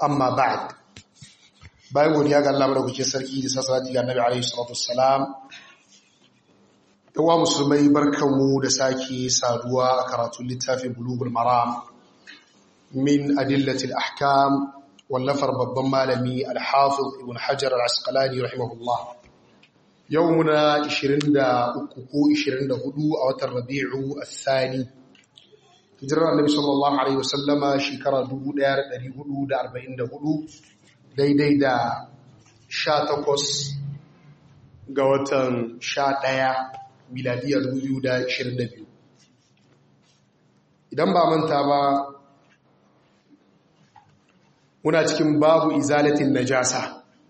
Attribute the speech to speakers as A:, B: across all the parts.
A: amma ba'd. Bayan godiya ga Allah madaukakin sarki da salati ga Annabi alaihi salatu wassalam, yawa musulmai barkanmu da sake saduwa a karatun littafin Bulughul Maram min adillatil ahkam wallafar babban malami al-Hafiz Ibn Hajar al-Asqalani rahimahullah. Yau muna 23 ko 24 a watan Rabi'u al-Thani, hijirar Annabi sallallahu alaihi wasallama shekara 1444, daidai da 18 ga watan 11 miladiyar 2022. Idan ba manta ba, muna cikin babu izalatin najasa.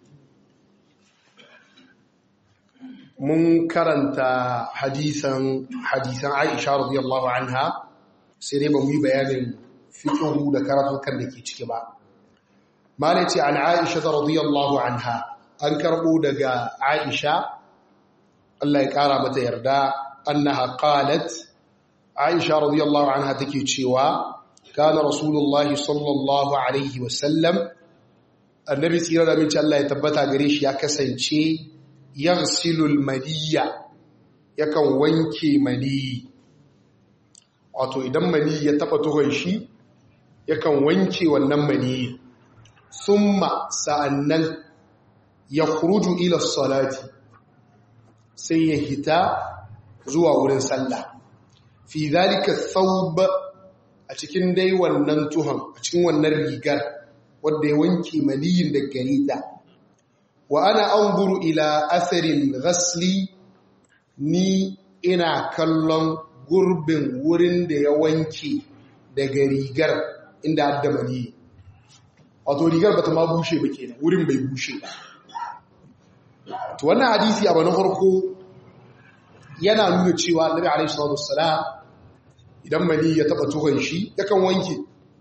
A: Mun karanta hadisan Aisha radiyallahu anha, sai dai ba mu yi bayanin fiqhu da karatukan da ke ciki ba. Malai ce an Aisha radiyallahu anha, an karbo daga Aisha, Allah ya kara mata yarda, annaha qalat, Aisha radiyallahu anha take cewa kana rasulullahi sallallahu alaihi wasallam, annabi tsira da minci Allah ya tabbata gare shi ya kasance yaghsilul madiyya, yakan wanke maniyi. Wato idan maniyi ya taba tuhon shi yakan wanke wannan maniyi, summa sa'annan ya khuruju ila salati, sai ya hita zuwa wurin sallah. Fi dhalika thawb, a cikin dai wannan tuhon, a cikin wannan rigar wadda ya wanke maniyin da gare ta. Wa ana anzuru ila atharin ghasli, ni ina kallon gurbin wurin da ya wanke daga rigar inda adda maniyi. Wato rigar bata ma bushe ba kenan, wurin bai bushe ba. To wannan hadisi abu na farko yana nuna cewa Annabi alaihi salatu wassalam idan maniyi ya taba tuhon shi yakan wanke.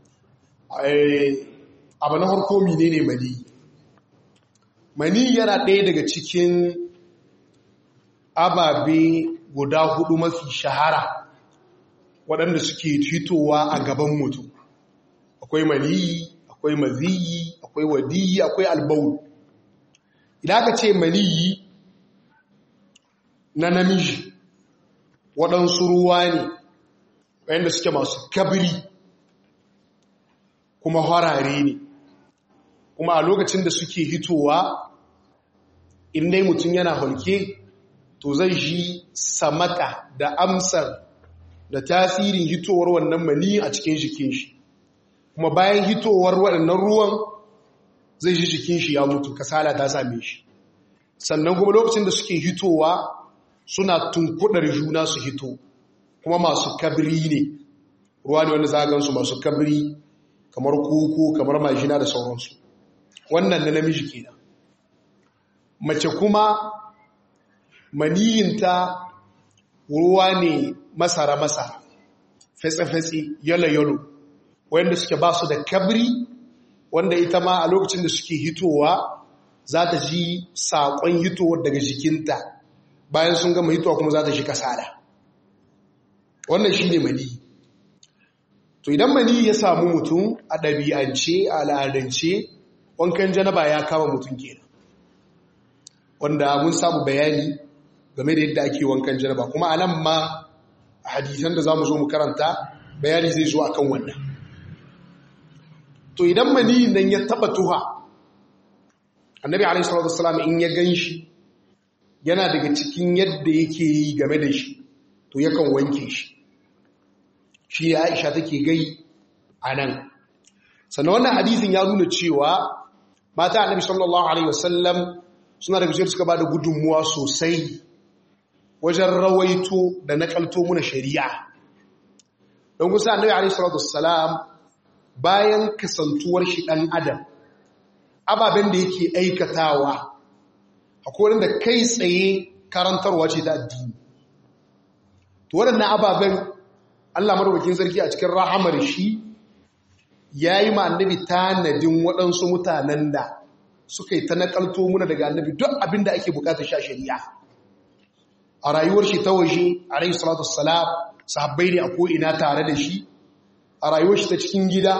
A: Abu na farko menene maniyi? Maniyi yana ɗaya daga cikin ababe guda hudu mafi shahara waɗanda suke fitowa a gaban mutum. Akwai maniyi, akwai maziyi, akwai wadiyi, akwai albaul. Idan aka ce maniyi na namiji, waɗansu ruwa ne waɗanda suke masu kabiri kuma harare ne, kuma a lokacin da suke hitowa, in dai mutum yana hulke, to zai ji samaka da amsar da tasirin hitowar wannan mani a cikin jikin shi. Kuma bayan hitowar waɗannan ruwan zai ji jikin shi ya mutu, kasala ta same shi. Sannan kuma lokacin da suke hitowa suna tunkudar juna su hito, kuma masu kabri ne, ruwa ne wanda za a gansu masu kabri kamar koko, kamar majina da sauransu. Wannan na namiji kenan. Mace kuma maniyinta ruwa ne masara-masara, fetse-fetse, yalo-yalo, wanda suke ba su da kabri, wanda ita ma a lokacin da suke hitowa za ta ji saƙon hitowar daga jikinta, bayan sun gama hitowa kuma za ta shi kasala. Wannan shi ne maniyi. To idan maniyi ya samu mutum a ɗabi'ance, a al'adance, wankan janaba ya kama mutum kenan, wanda mun samu bayani game da yadda ake wankan janaba, kuma a nan ma a hadisan da za mu zo mu karanta bayani zai zo akan wannan. To idan maniyin nan ya taba tuha, Annabi alaihi salatu wassalam in ya ganshi, yana daga cikin yadda yake yi game da shi, to yakan wanke shi. Shi ya Aisha take gai a nan. Sannan wannan hadisin ya nuna cewa mata Annabi sallallahu alaihi wasallam suna daga cikin suka bada gudunmuwa sosai wajen rawaito da nakalto muna shari'a. Don kusa Annabi alaihi salatu wassalam bayan kasantuwar shi dan adam, ababen da yake aikatawa akwai wanda kai tsaye karantarwa ce ta addini. To waɗannan ababen Allah madaukakin sarki a cikin rahamar shi yayi ma Annabi tanadin waɗansu mutanen da suka yi ta nakalto muna daga Annabi duk abin da ake bukatar shi a shari'a. A rayuwar shi ta waje alaihi salatu wassalam sahabbai ne a ko ina tare da shi, a rayuwar shi ta cikin gida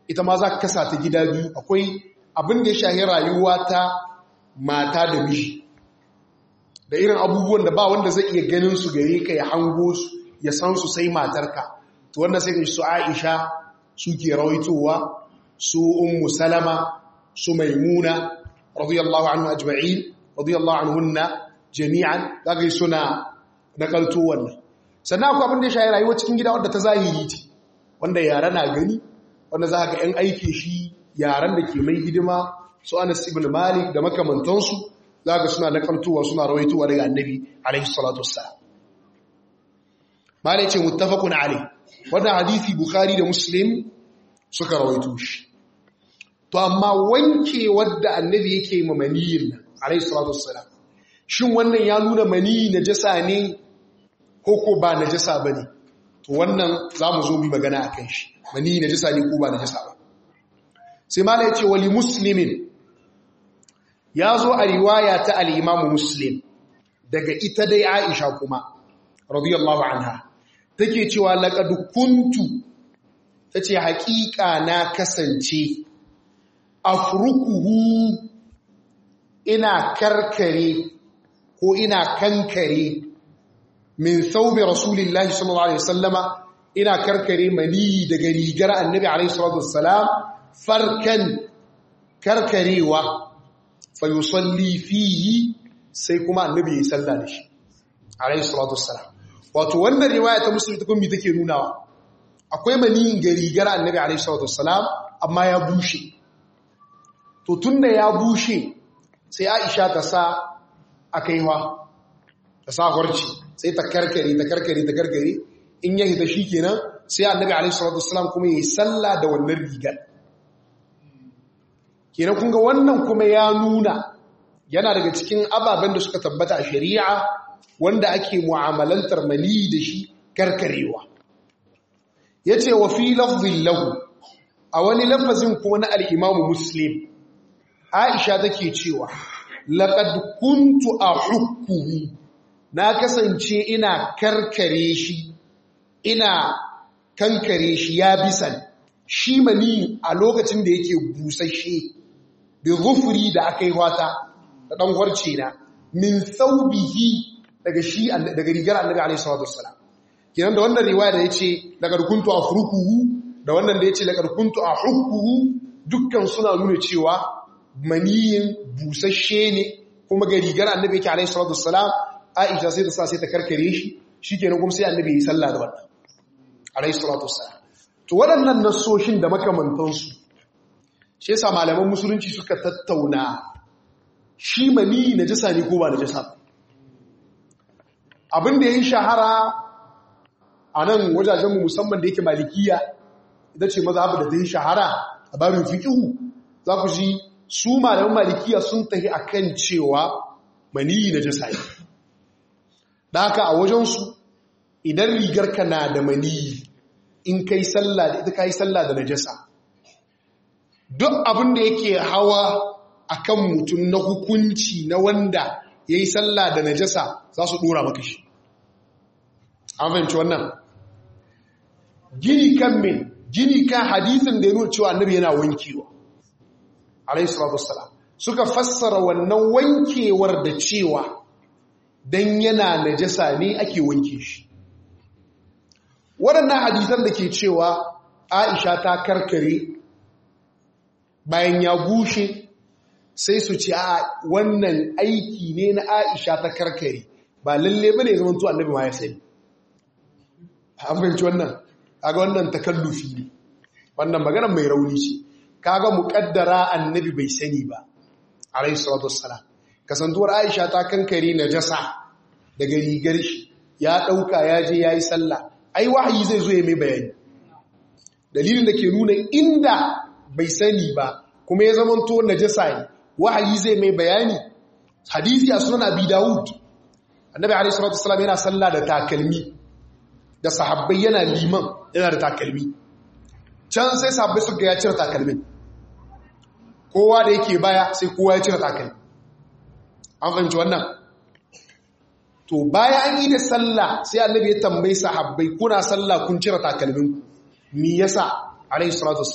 A: ita ma za ka kasa ta gida biyu. Akwai abin da ya shahi rayuwa ta mata da miji da irin abubuwan da ba wanda zai iya ganin su gare ka ya hango su ya san su sai matarka. To wannan sai ka su Aisha suke rawaitowa, su Ummu Salama, su Maimuna radiyallahu anhu ajma'in, radiyallahu anhunna jami'an, zaka suna nakalto wannan. Sannan akwai abin da ya shahi rayuwa cikin gida wanda ta zahiri ce, wanda yara na gani, wanda za ka ‘yan aiki shi yaran da ke mai hidima su Anas ibn Malik da makamantansu, za ka suna nakaltowa suna rawaitowa daga annabi alaihi salatu wassalam. Malai ce muttafaqun alai, wannan hadisi Bukhari da Muslim suka rawaito shi. To amma wanke wadda annabi yake ma maniyin nan alaihi salatu wassalam, shin wannan ya nuna maniyi najasa ne ko ba najasa bane? To wannan zamu zo mu magana akan shi, maniyi najasa ne ko ba najasa ba. Sai malai ce wali muslimin, ya zo a riwaya ta al-Imam Muslim daga ita dai Aisha kuma radiyallahu anha take cewa laqad kuntu, tace haƙiƙa na kasance afrukuhu, ina karkare ko ina kankare min thawbi rasulillahi sallallahu alaihi wasallama, ina karkare mani daga rigar annabi alaihi salatu wassalam, farkan karkarewa, fa yusalli fihi, sai kuma annabi ya salla da shi alaihi salatu wassalam. Wato wannan riwaya ta Muslim ta kuma take nunawa akwai mani ga rigar annabi alaihi salatu wassalam amma ya bushe. To tunda ya bushe sai Aisha ta sa akaiwa, ta sa horci, sai ta karkare in ya hita shikenan sai annabi alaihi salatu wassalam kuma yayi salla da wannan rigar. Kenan kun ga wannan kuma ya nuna yana daga cikin ababen da suka tabbata a shari'a wanda ake mu'amalantar mali da shi karkarewa. Yace wa fi lafzin lahu, a wani lafazin kuma na al-Imam Muslim, Aisha take cewa laqad kuntu ahukkuhu, na kasance ina karkare shi, ina kankare shi ya bisan shi mani a lokacin da yake busasshe bi ghufri da akai wata da dan warce na min thawbihi daga rigar annabi alaihi salatu wassalam. Kenan da wannan riwaya da yace laqad kuntu afrukuhu da wannan da yace laqad kuntu ahukkuhu, dukkan suna nuna cewa maniyin busasshe ne kuma ga rigar annabi yake alaihi salatu wassalam. Aisha sai ta sa sai ta karkare shi, shikenan kuma sai annabi ya sallah da wannan alaihi salatu wassalam. To waɗannan nassoshin da makamantansu shi yasa malaman musulunci suka tattauna shi mani najasa ne ko ba najasa ba. Abin da yayi shahara a nan wajajenmu musamman da yake malikiya ita ce mazhabu da ta yi shahara a babin fiqh, za ku ji su malaman malikiya sun tafi akan cewa mani najasa ne. Da haka a wajensu idan rigarka na da mani, in kai sallah da ita kai sallah da najasa, duk abin da yake hawa akan mutum na hukunci na wanda yayi sallah da najasa za su dora maka shi. An fahimci wannan? Gini kan hadisin da ya nuna cewa annabi yana wankewa alayhi salatu wassalam, suka fassara wannan wankewar da cewa dan yana najasa ne ake wanke shi. Waɗannan hadisan da ke cewa Aisha ta karkare bayan ya bushe, sai su ce a wannan aiki ne na Aisha ta karkare, ba lalle bane ya zamanto annabi ma ya sani. An fahimci wannan? Kaga wannan takallufi ne, wannan maganar mai rauni ce. Kaga muƙaddara annabi bai sani ba alayhi salatu wassalam, kasantuwar Aisha ta kankare najasa daga rigar shi, ya ɗauka ya je ya yi sallah, ai wahayi zai zo ya mai bayani. Dalilin da ke nuna inda bai sani ba kuma ya zamanto najasa ne, wahayi zai mai bayani. Hadisi a sunan Abi Dawud, annabi alaihi salatu wassalam yana sallah da takalmi, da sahabbai yana liman yana da takalmi. Can sai sahabbai suka ya cire takalmin, kowa da yake baya sai kowa ya cire takalmi. An fahimci wannan? To bayan an yi da sallah sai annabi ya tambayi sahabbai, kuna sallah kun cire takalminku, me yasa alaihi salatu wassalam?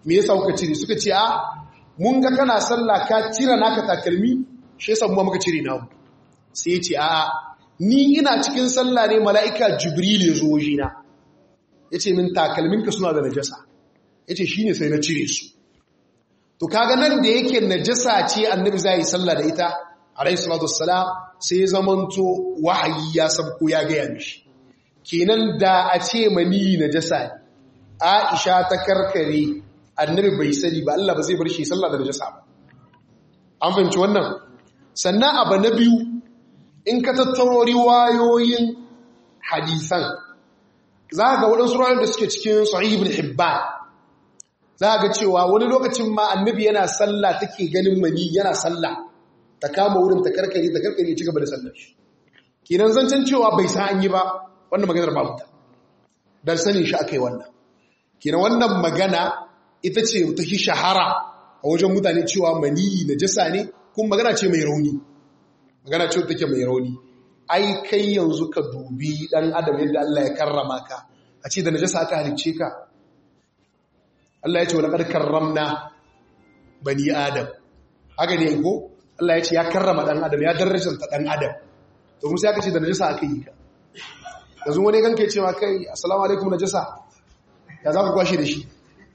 A: me yasa kuka cire suka ce a mun ga kana sallah ka cire naka takalmi shi yasa mu muka cire namu sai ya ce a ni ina cikin sallah ne mala'ika jibril ya zo wajina yace min takalminka suna da najasa yace shine sai na cire su to kaga nan da yake najasa ce annabi zai yi sallah da ita alayhi salatu wassalam sai ya zamanto wahayi ya sabko ya ga mishi kenan da a ce mani najasa ne Aisha ta karkare annabi bai sani ba Allah ba zai bar shi sallah da najasa ba an fahimci wannan sannan abu na biyu in ka tattaro riwayoyin hadisan za ga waɗansu riwayoyin da suke cikin sahih ibn hibban za ga cewa wani lokacin ma annabi yana sallah take ganin mani yana sallah ta kama wurin ta karkare ya ci gaba da sallar shi kenan zancen cewa bai san an yi ba wannan maganar babu ta dan sanin shi akai wannan kenan wannan magana ita ce ta fi shahara a wajen mutane cewa mani najasa ne kuma magana ce mai rauni magana ce take mai rauni ai kai yanzu ka dubi dan adam yadda Allah ya karrama ka a ce da najasa aka halicce ka Allah ya ce wa laqad karramna bani adam haka ne ko Allah ya ce ya karrama dan adam ya darajanta dan adam to kuma sai aka ce da najasa aka yi ka yanzu wani ganke cewa kai assalamu alaikum najasa ya za ku kwashe da shi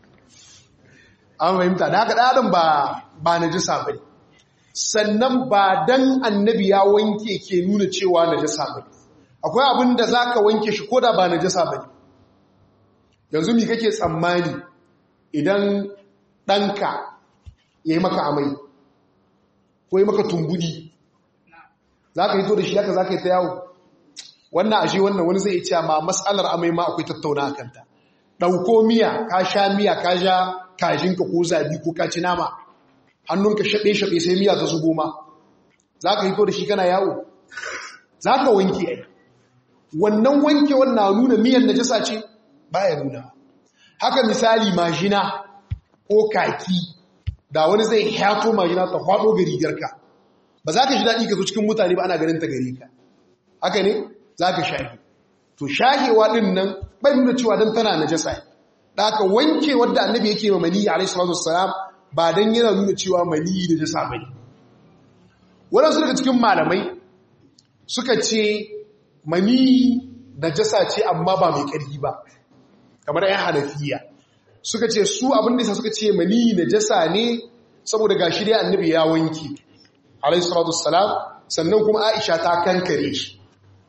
A: an fahimta da haka dan adam ba najasa bane sannan ba dan annabi ya wanke ke nuna cewa najasa bane akwai abin da zaka wanke shi koda ba najasa bane yanzu mi kake tsammani idan ɗanka ya yi maka amai ko yi maka tumbudi za ka yi to da shi haka za ka yi ta yawo wannan ashe wannan wani zai ce ma matsalar amai ma akwai tattauna a kanta ɗauko miya ka sha miya ka sha kajinka ko zabi ko ka ci nama hannunka shaɓe-shaɓe sai miya ta zubo ma za ka yi to da shi kana yawo za ka wanke ai wannan wanke wannan nuna miyan najasa ce baya nuna haka misali majina ko kaki da wani zai hato majina ta faɗo ga rigarka ba za ka shi daɗi ka zo cikin mutane ba ana ganin ta gare ka haka ne za ka shahi to shahewa ɗin nan bai nuna cewa don tana najasa da aka wanke wadda annabi yake ma maniyi alaihi salatu wassalam ba don yana nuna cewa maniyi najasa ba ne waɗansu daga cikin malamai suka ce maniyi najasa ce amma ba mai ƙarfi ba kamar ‘yan hanafiya suka ce su abin da suka ce mani najasa ne saboda gashi dai annabi ya wanke alayhi salatu wassalam sannan kuma Aisha ta kankare shi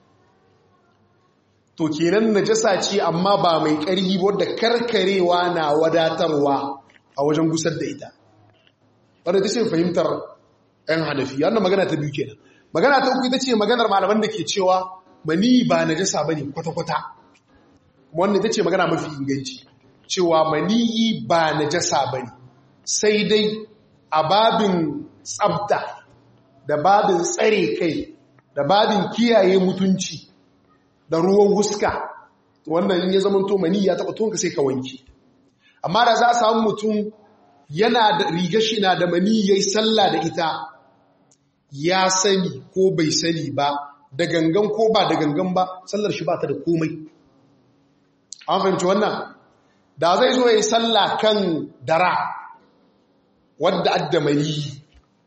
A: to kenan najasa ce amma ba mai ƙarfi wadda karkarewa na wadatarwa a wajen gusar da ita wadda ta ce fahimtar ‘yan hanafiya wannan magana ta biyu kenan magana ta uku ita ce maganar malaman da ke cewa mani ba najasa bane kwata-kwata wannan ita ce magana mafi inganci cewa maniyi ba najasa bane sai dai a babin tsabta da babin tsare kai da babin kiyaye mutunci da ruwan huska wannan in ya zama to maniyi ya taba tonka sai ka wanke amma da za a samu mutum yana da riga shi na da maniyi yayi sallah da ita ya sani ko bai sani ba da gangan ko ba da gangan ba sallar shi ba ta da komai an fahimci wannan da zai zo ya yi sallah kan dara wadda adda maniyi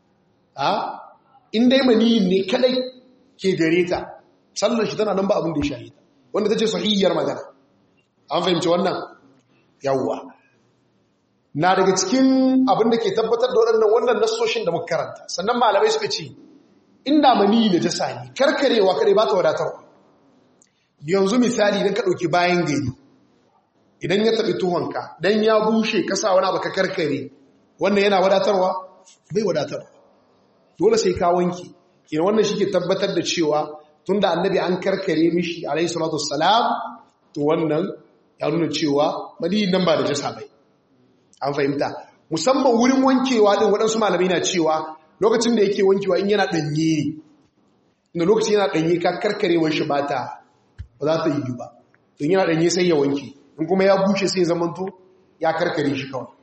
A: in dai maniyi ne kadai ke gare ta sallar shi tana nan ba abin da ya shahida wanda ta ce sahihiyar magana an fahimci wannan yawwa na daga cikin abin da ke tabbatar da wannan nassoshin da muka karanta sannan malamai suka ce inda maniyi na jasa ne karkarewa kadai ba ta wadatarwa yanzu misali idan ka ɗauki bayan gari idan ya taɓi tuhonka don ya bushe kasa wani abu ka karkare wannan yana wadatarwa bai wadatarwa dole sai ka wanke kina wannan shi ke tabbatar da cewa tun da annabi an karkare mishi alaihi salatu wassalam to wannan ya nuna cewa maniyin nan ba da jasa bai an fahimta musamman wurin wankewa din waɗansu malamai na cewa lokacin da yake wankewa in yana ɗanye inda lokacin yana ɗanye ka karkarewar shi ba za ta yi ba don yana ɗanye sai ya wanke in kuma ya bushe sai zamanto ya karkare shi kawai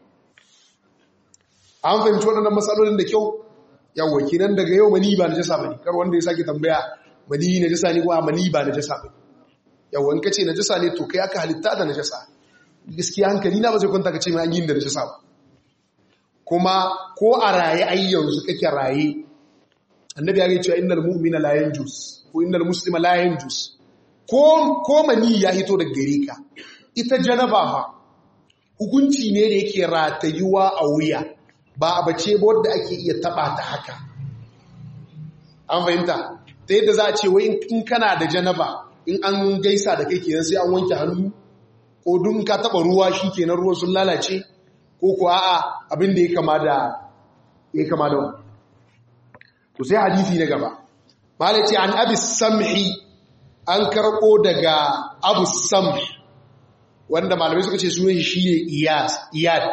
A: an fahimci waɗannan matsalolin da kyau yawon kinan daga yau mani ba na jasa ba ne kar wanda ya sake tambaya mani na jasa ne ko mani ba na jasa ba yawon ka ce na jasa ne to kai aka halitta da na jasa gaskiya hankali na ba zai kwanta ka ce mai an yi da najasa ba. Kuma ko a raye ai yanzu kake raye annabi ya ce cewa innal mu'mina la yanjus ko innal muslima la yanjus, ko mani ya hito daga gare ka, ita janaba fa hukunci ne da yake ratayuwa a wuya, ba a bace ba wadda ake iya taba ta haka. An fahimta ta yadda za a ce wai in kana da janaba in an gaisa da kai kenan sai an wanke hannu, ko dun ka taba ruwa shi kenan ruwan sun lalace, ko ko a'a abin da ya kama da to sai hadisi na gaba malai ce an abi samhi, an karɓo daga abu samhi wanda malamai suka ce sunan shi ne iyad,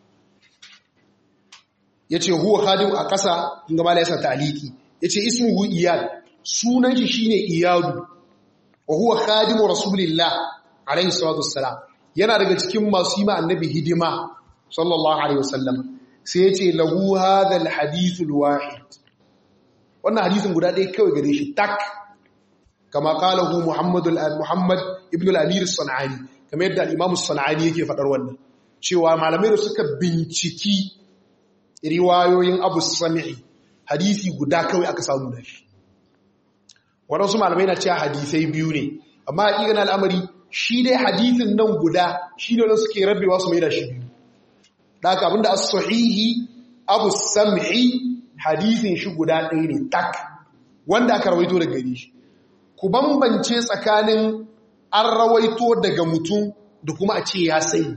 A: ya ce huwa khadim a ƙasa inda malai yasa ta'aliki, ya ce ismuhu iyad, sunan shi ne iyadu, wa huwa khadimu rasulillah alaihi salatu wassalam, yana daga cikin masu yi ma annabi hidima sallallahu alaihi wasallam. Sai ya ce lahu hadha alhadith alwahid, wannan hadisin guda ɗaya kawai gare shi tak, kama qalahu Muhammad ibn al-Amir as-San'ani, kamar yadda al-Imam as-San'ani yake faɗar wannan, cewa malamai da suka binciki riwayoyin Abu Sami'i hadisi guda kawai aka samu da shi. Waɗansu malamai na cewa hadisai biyu ne, amma haƙiƙan al'amari shi dai hadisin nan guda shi ne wanda suke rabewa su mai da shi biyu. Da haka abinda as-sahihi Abu Sami'i hadisin shi guda ɗaya ne tak, wanda aka rawaito daga gare shi. Ku bambance tsakanin an rawaito daga mutum da kuma a ce ya sai.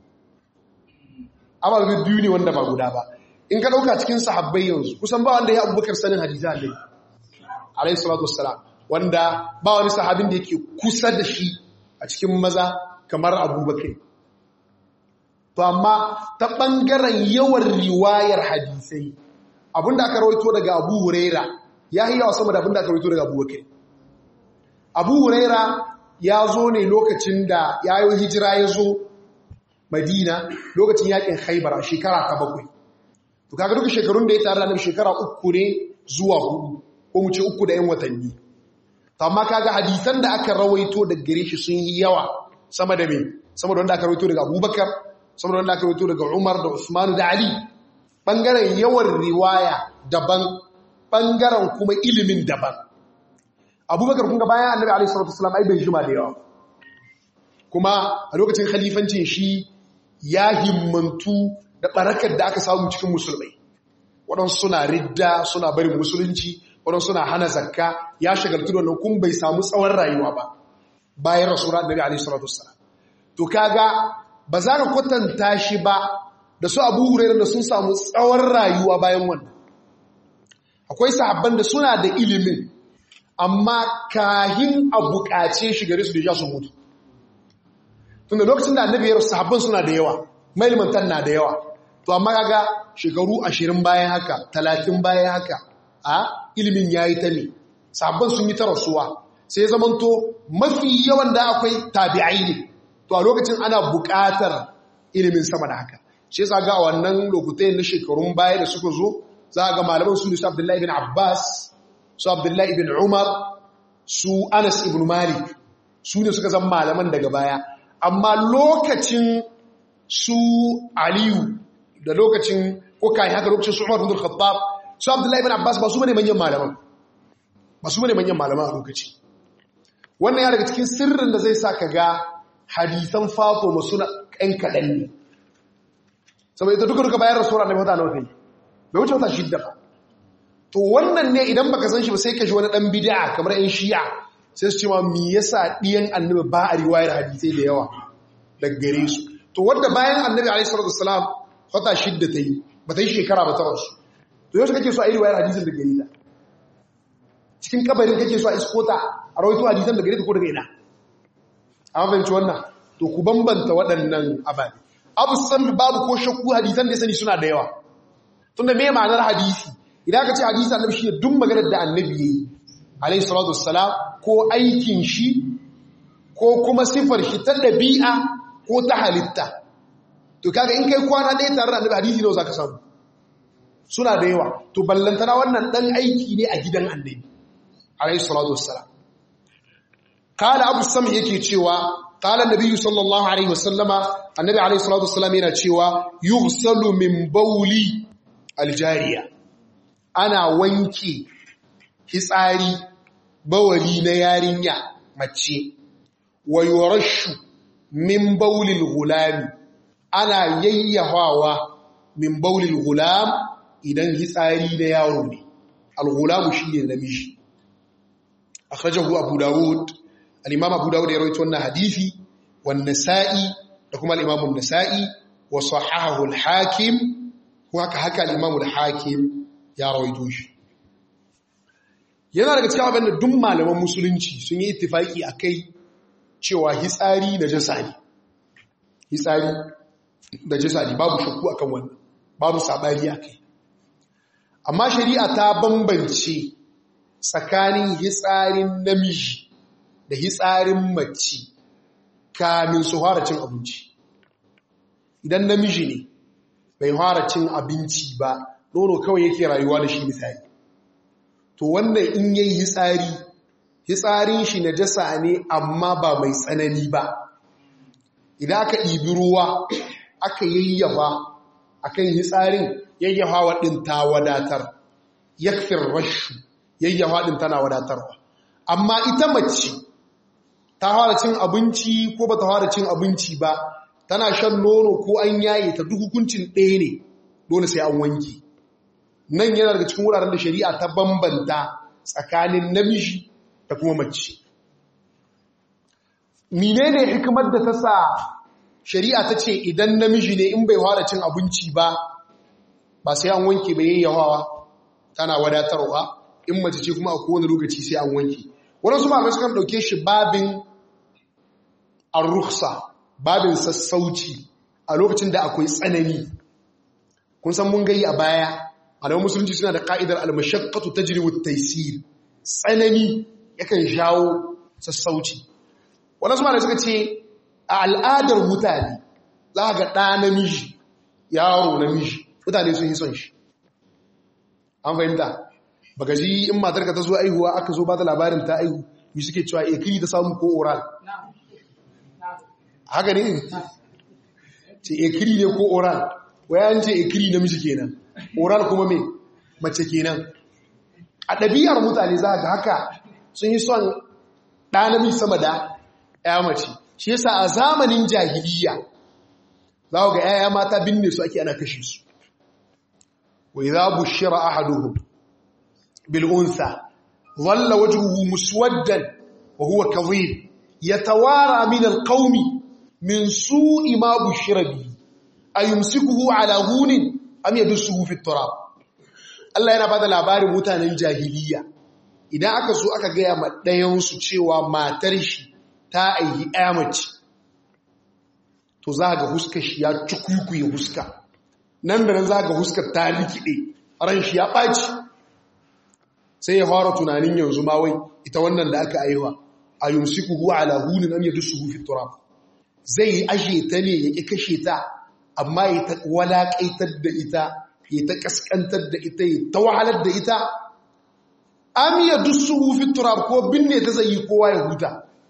A: Amma biyu ne wanda ba guda ba. In ka ɗauka cikin sahabbai yanzu kusan ba wanda ya Abubakar sanin hadisi Annabi alayhi salatu wassalam, wanda ba wani sahabin da yake kusa da shi a cikin maza kamar Abubakar. To amma ta ɓangaren yawan riwayar hadisai, abinda aka rawaito daga Abu Huraira ya yi yawa sama da abinda aka rawaito daga Abu Bakr. Abu Huraira ya zo ne lokacin da ya yi hijira ya zo Madina lokacin yakin Khaibar a shekara ta 7. To kaga duka shekarun da ya tare da Annabi shekara 3 ne zuwa 4, ko mu ce 3 da 'yan watanni. To amma kaga hadisan da aka rawaito daga gare shi sun yi yawa sama da me, sama da wanda aka rawaito daga Abubakar, sama da wanda aka rawaito daga Umar da Usman da Ali. Ɓangaren yawan riwaya daban, ɓangaren kuma ilimin daban. Abubakar kunga bayan Annabi alaihi salatu wasallam ai bai jima da yawa, kuma a lokacin khalifancin shi ya himmantu da barakar da aka samu cikin musulmai. Waɗansu suna ridda, suna barin musulunci, waɗansu suna hana zakka, ya shagaltu da wannan kun bai samu tsawon rayuwa ba bayan rasulullah Annabi alaihi salatu wasallam. To kaga ba za ka kwatanta shi ba da su Abu Hurairah da sun samu tsawon rayuwa bayan wannan. Akwai sahabban da suna da ilimin, amma kahin a buƙace shi gare su da ja su mutu. Tunda lokacin da Annabi ya rasu sahabban suna da yawa, mailmantan na da yawa. To amma kaga shekaru 20 bayan haka, 30 bayan haka, ilimin yayi ta ne. Sahabban sun yi ta rasuwa. Sai ya zamanto mafi yawan da akwai tabi'ai ne. To a lokacin ana buƙatar ilimin sama da haka. Shi yasa ga wannan lokutai na shekarun baya da suka zo, za ga malaman su Musa Abdullahi ibn Abbas, su Abdullahi ibn Umar, su Anas ibn Malik, su ne suka zama malaman daga baya. Amma lokacin su Aliyu da lokacin ko kai haka lokacin su Umar ibn Khattab, su Abdullahi ibn Abbas ba su bane manyan malaman. Ba su bane manyan malaman a lokaci. Wannan ya daga cikin sirrin da zai sa ka ga hadisan Fatima suna ɗan kaɗan ne. Saboda ita duka bayan rasuwar Annabi wata nawa kai, bai wuce wata 6 ba. To wannan ne idan baka san shi ba sai ka ji wani dan bid'a kamar ɗan Shi'a sai su ce ma me yasa diyan Annabi ba a riwayar hadisai da yawa daga gare su. To wanda bayan Annabi alaihi salatu wassalam wata 6 ta yi, ba ta yi shekara ba ta rasu. To yau kake so a yi riwayar hadisin daga gare ta? Cikin kabarin kake so a iskota a rawaito hadisan daga gare ta ko daga ina? An fahimci wannan? To ku bambanta waɗannan ababe. Abu Sami babu ko shakku hadisan da ya sani suna da yawa. Tunda me ma'anar hadisi? Idan ka ce hadisi Annabi shi ne duk maganar da Annabi yayi alayhi salatu wassalam, ko aikin shi ko kuma sifar shi ta dabi'a ko ta halitta. To kaga in kai kwana ɗaya tare da Annabi hadisi nawa zaka samu? Suna da yawa. To ballantana wannan dan aiki ne a gidan Annabi alayhi salatu wassalam. Kala Abu Sami yake cewa qala an-nabi sallallahu alaihi wasallama annabi alaihi salatu wassalam yana cewa yughsalu min bawli al-jariya ana wanke hitsari bawali na yarinya mace wa yurashu min bawli al-ghulam ana yayyahawa min bawli al-ghulam idan hitsari na yaro ne al-ghulam shine namiji akhrajahu abu dawud al-imam abu dawud ya rawaito wannan hadisi wan nasa'i da kuma al-imam an-nasa'i wa sahahahu al-hakim haka al-imam al-hakim ya rawaito shi yana daga cikin abin da duk malaman musulunci sun yi ittifaki akai cewa hitsari najasa ne hitsari najasa ne babu shakku akan wannan babu sabani akai amma shari'a ta bambance tsakanin hitsarin namiji da hitsarin mace kamin su fara cin abinci idan namiji ne bai fara cin abinci ba nono kawai yake rayuwa da shi misali to wannan in yayi hitsarin shi najasa ne amma ba mai tsanani ba idan aka ɗibi ruwa aka yayyafa akan hitsarin yayyafa din ta wadatar yakfir rashu yayyafa din tana wadatarwa amma ita mace ta fara cin abinci ko ba ta fara cin abinci ba tana shan nono ko an yaye ta duk hukuncin ɗaya ne dole sai an wanke nan yana daga cikin wuraren da shari'a ta bambanta tsakanin namiji da kuma mace menene hikimar da ta sa shari'a ta ce idan namiji ne in bai fara cin abinci ba sai an wanke ba yayyawa tana wadatarwa in mace ce kuma a kowane lokaci sai an wanke waɗansu malamai sukan ɗauke shi babin ar-rukhsa babin sassauci a lokacin da akwai tsanani kun san mun gayi a baya malaman musulunci suna da ka'idar al-mashaqqatu tajribu at-taysir tsanani yakan jawo sassauci waɗansu malamai suka ce a al'adar mutane za ga ɗa namiji yaro namiji mutane sun yi son shi an fahimta baka ji in matarka ta zo aihuwa aka zo ba ta labarin ta aihu mi suke cewa ekiri ta samu ko oral haka ne ce ekiri ne ko oral wayan ce ekiri namiji kenan oral kuma me mace kenan a ɗabi'ar mutane za ga haka sun yi son ɗa namiji sama da ya mace shi yasa a zamanin jahiliya za ga yaya mata binne su ake ana kashe su wa idza bushira ahaduhum بالأنثى ظل وجهه مسودا وهو كظيم يتوارى من القوم من سوء ما بشر به أيمسكه على هون أم يدسه في التراب Allah yana bada labarin mutanen jahiliya idan aka so aka gaya ma ɗayansu cewa matar shi ta aihi mace to za ga huskar shi ya cikuikuye huska nan da nan za ga huskar ta likide ran shi ya ɓaci sai ya fara tunanin yanzu ma wai ita wannan da aka aiwa a yumsikuhu ala hunin am yadsuhu fi turab zai ashe ta ne yake kashe ta amma ya ta walakaitar da ita ya ta kaskantar da ita ya ta wahalar da ita am yadsuhu fi turab ko binne ta zai kowa ya huta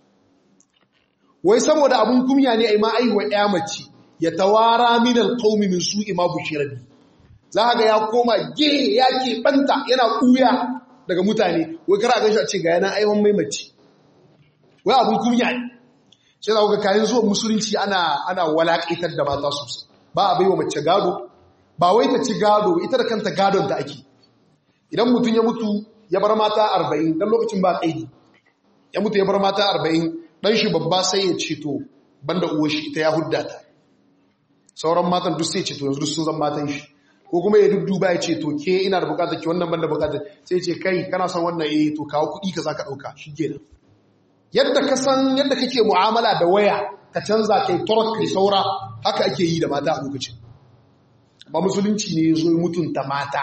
A: wai saboda abun kunya ne ai ma aiwa ya mace ya tawara min alqawmi min su'i ma bushirabi za ga ya koma gehe yake banta yana kuya daga mutane wai kar a ganshi a ce ga yana aiwon maimaci wai abun kunya ne sai za ga kayan zuwa musulunci ana walakaitar da mata sosai ba a baiwa mace gado ba wai ta ci gado ita da kanta gadon ta ake idan mutum ya mutu ya bar mata 40 dan lokacin ba kaidi ya mutu ya bar mata 40 dan shi babba sai ya ce to banda uwar shi ita ya hudda ta sauran matan duk sai ce to yanzu sun zan matan shi ko kuma ya dudduba ya ce to ke ina da bukatar ki wannan banda bukatar sai ce kai kana son wannan to kawo kuɗi ka zaka dauka shikenan yadda ka san yadda kake mu'amala da waya ka canza kai torok da saura haka ake yi da mata a lokacin ba musulunci ne yazo mutunta mata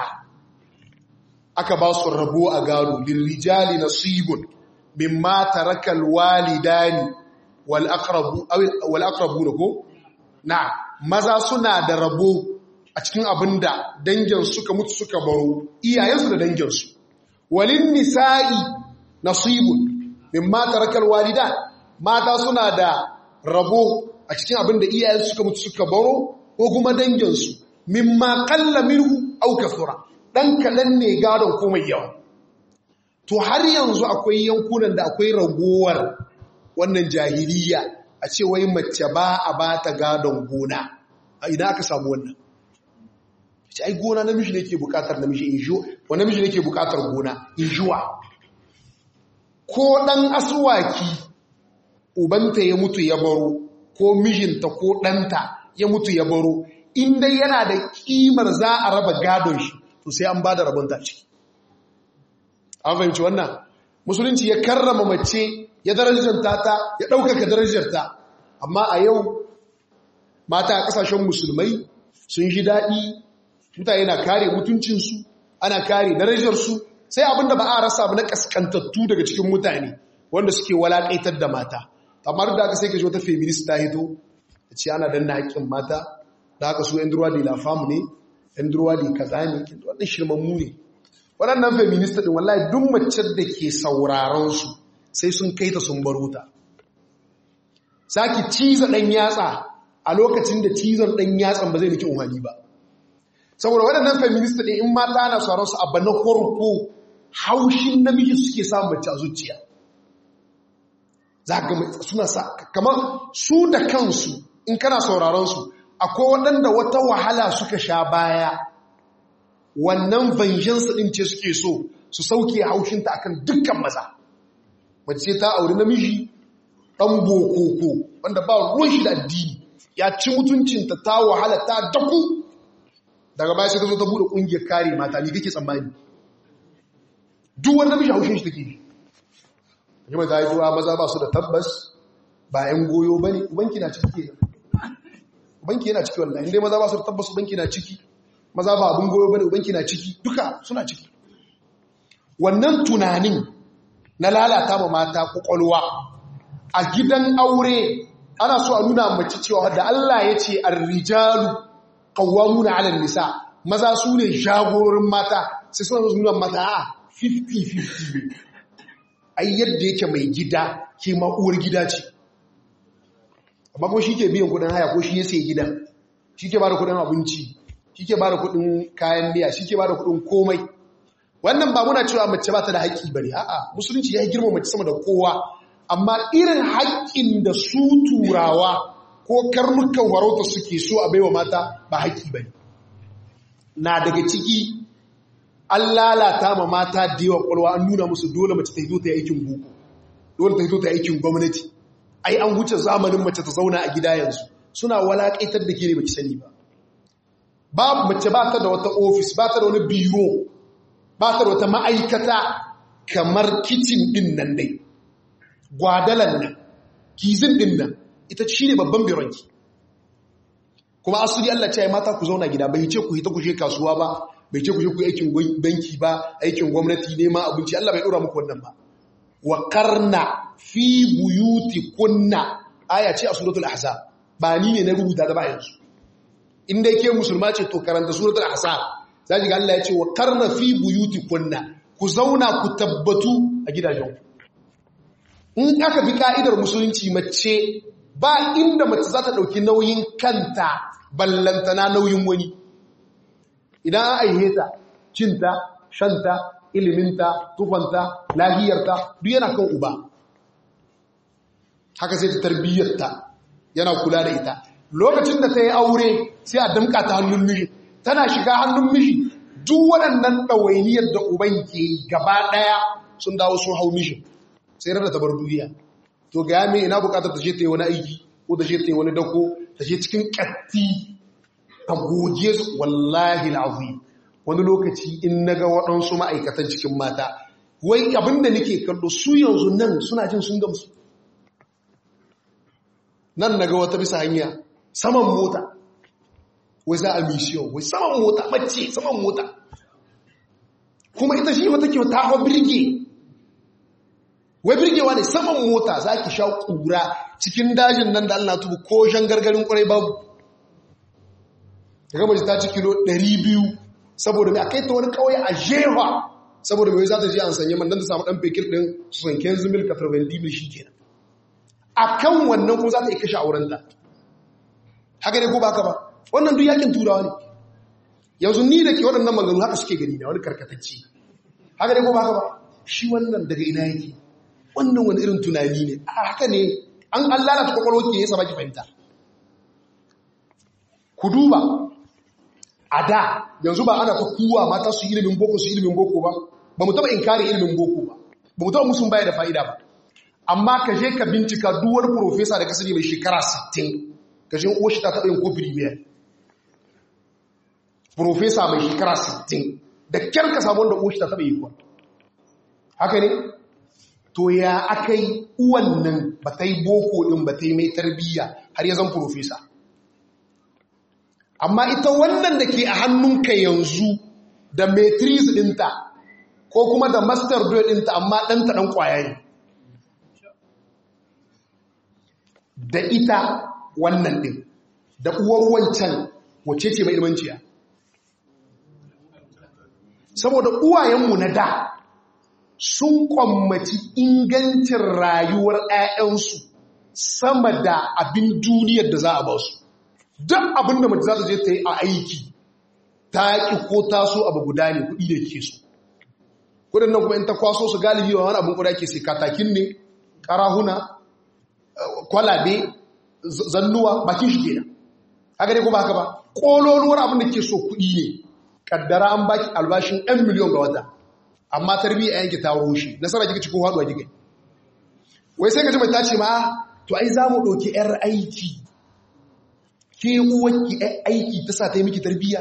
A: aka ba su rabo a gado lirrijali nasibun mimma tarakal walidani wal aqrabu ko na maza suna da rabo a cikin abinda dangin suka mutu suka baro iyayensu da danginsu walin nisa'i nasibun mimma tarakal walidan mata suna da rabo a cikin abin da iyayen suka mutu suka baro ko kuma danginsu mimma qalla minhu aw kathura dan kadan ne gadon ko mai yawa to har yanzu akwai yankunan da akwai ragowar wannan jahiliya a ce wai mace ba a bata gadon gona a ina aka samu wannan ce ai gona namiji ne ke bukatar namiji injo wa namiji ne ke bukatar gona injuwa ko dan asuwaki ubanta ya mutu ya baro ko mijinta ko ɗanta ya mutu ya baro in dai yana da kimar za a raba gadon shi to sai an ba da rabonta ciki an fahimci wannan musulunci ya karrama mace ya darajarta ta ya ɗaukaka darajarta amma a yau mata a ƙasashen musulmai sun ji daɗi mutane na kare mutuncinsu ana kare darajarsu sai abinda ba a rasa ba na ƙasƙantattu daga cikin mutane wanda suke walaƙaitar da mata amma da aka sai ka ji wata feminist ta hito ta ce ana danna haƙƙin mata da haka su 'yan durwa da lafamu ne 'yan durwa da kaza ne wadda shirmammu ne waɗannan feminist ɗin wallahi duk mace da ke sauraron su sai sun kai ta sun baro ta saki ciza ɗan yatsa a lokacin da cizon ɗan yatsan ba zai miki umarni ba saboda waɗannan feminist ɗin in mata na sauran su abu na farko haushin namiji suke samun mace a zuciya za ga suna sa kamar su da kansu in kana sauraron su akwai waɗanda wata wahala suka sha baya wannan vengeance ɗin ce suke so su sauke haushinta akan dukkan maza mace ta auri namiji ɗan bokoko wanda ba ruwan shi da addini ya ci mutuncinta ta wahala ta daku daga baya sai ta zo ta bude ƙungiyar kare mata ne kake tsammani duk wani namiji haushin shi take yi jima ta yi zuwa maza ba su da tabbas ba 'yan goyo ba ne ubanki na ciki ubanki yana ciki wallahi inda maza ba su da tabbas ubanki na ciki maza ba abin goyo ba ne ubanki na ciki duka suna ciki wannan tunanin na lalata ma mata kwakwalwa a gidan aure ana so a nuna mace cewa da Allah ya ce ar-rijalu qawwamuna 'ala an-nisa maza su ne jagororin mata sai suna nuna mata a 50-50 ai yadda yake mai gida ke ma uwar gida ce amma kuma shi ke biyan kudin haya ko shi ya sai gidan shi ke bada kudin abinci shi ke bada kudin kayan miya shi ke bada kudin komai wannan ba muna cewa mace ba ta da haƙƙi bane a'a musulunci ya girma mace sama da kowa amma irin haƙƙin da su turawa ko karnukan warauta suke so a baiwa mata ba haƙƙi bane na daga ciki an lalata ma mata da yawa kwalwa an nuna musu dole mace ta hito ta yi aikin boko dole ta hito ta yi aikin gwamnati ai an wuce zamanin mace ta zauna a gida yanzu suna walakaitar da ke ne baki sani ba babu mace ba ta da wata ofis ba ta da wani biro ba ta da wata ma'aikata kamar kicin din nan dai gwadalan nan kizin din nan ita shi ne babban bironki kuma asali Allah ce ya mata ku zauna gida bai ce ku hita ku je kasuwa ba bai ce ku je ku yi aikin banki ba aikin gwamnati ne ma abinci Allah bai dora muku wannan ba wa qarna fi buyutikunna aya ce a suratul ahzab ba ni ne na rubuta da ba yanzu inda yake musulma ce to karanta suratul ahzab zaki ga Allah ya ce wa qarna fi buyutikunna ku zauna ku tabbatu a gidajenku in aka bi ka'idar musulunci mace ba inda mace za ta dauki nauyin kanta ballantana nauyin wani idan an aihe ta cinta shanta iliminta tufanta lahiyarta duk yana kan uba haka sai ta tarbiyyarta yana kula da ita lokacin da ta yi aure sai a damka ta hannun miji tana shiga hannun miji duk waɗannan ɗawainiyar da uban ke gaba ɗaya sun dawo sun hau miji sai rada ta bar duniya to ga yami ina bukatar ta je ta yi wani aiki ko ta je ta yi wani dako ta je cikin ƙatti a goge su wallahi al'azim wani lokaci in naga waɗansu ma'aikatan cikin mata wai abinda nake kallo su yanzu nan suna jin sun gamsu nan naga wata bisa hanya saman mota wai za a mission wai saman mota bacci saman mota kuma ita shi wata kyau ta hau birge wai birgewa ne saman mota za ki sha ƙura cikin dajin nan da Allah tubu ko shan gargarin ƙwarai babu daga mace ta ci kilo 200 saboda mai a kai ta wani kawai a jefa saboda mai za ta je an sanye man don ta samu ɗan fekir ɗin su sanken zumil 90 shi kenan akan wannan ko za ta yi kashe aurenta. Haka ne ko ba ka ba? Wannan duk yakin turawa ne. Yanzu ni da ke waɗannan maganganu haka suke gani na wani karkatacce. Haka ne ko ba ka ba? Shi wannan daga ina yake? Wannan wani irin tunani ne? Haka ne an lalata kwakwalwa ke yasa baki fahimta. Ku duba, a da yanzu ba ana ta kuwa mata su ilimin boko ba, ba mu taɓa inkari ilimin boko ba, ba mu taɓa musun baya da fa'ida ba. Amma ka je ka bincika duwar profesa da kasari mai shekara 60, ka je uwa shi ta taɓa yin ko premier. Profesa mai shekara 60, da kyar ka samu wanda uwa shi ta taɓa yi kuwa. Haka ne? To ya aka yi uwan nan ba ta yi boko ɗin ba ta yi mai tarbiyya har ya zan profesa. Amma ita wannan da ke a hannunka yanzu da matrix ɗinta ko kuma da master grade ɗinta amma ɗanta ɗan ƙwaya ne. Da ita wannan ɗin, da uwar wancan wace ce mai ilmanciya. Saboda uwayenmu na da sun kwammaci ingancin rayuwar 'ya'yansu sama da abin duniyar da za a ba su. Duk abin da mace za ta je ta yi a aiki, ta ƙi ko taso abu guda ne kuɗi da ke so. Kudin nan kuma in ta kwaso su galibi wa wani abin kuɗa ke sai katakin ne, ƙarahuna, kwalabe, zannuwa, bakin shi kenan. Haka ne ko ba haka ba? Ƙololuwar abin da ke so kuɗi ne, ƙaddara an baki albashin 'yan miliyon ga wata, amma tarbiyya yanki ta rushe, nasara kika cikin haɗuwa kika. Wai sai ka ji mai ta ce ma, to ai za mu ɗauki 'yar aiki. Ke uwanki aiki ta sa ta yi miki tarbiyya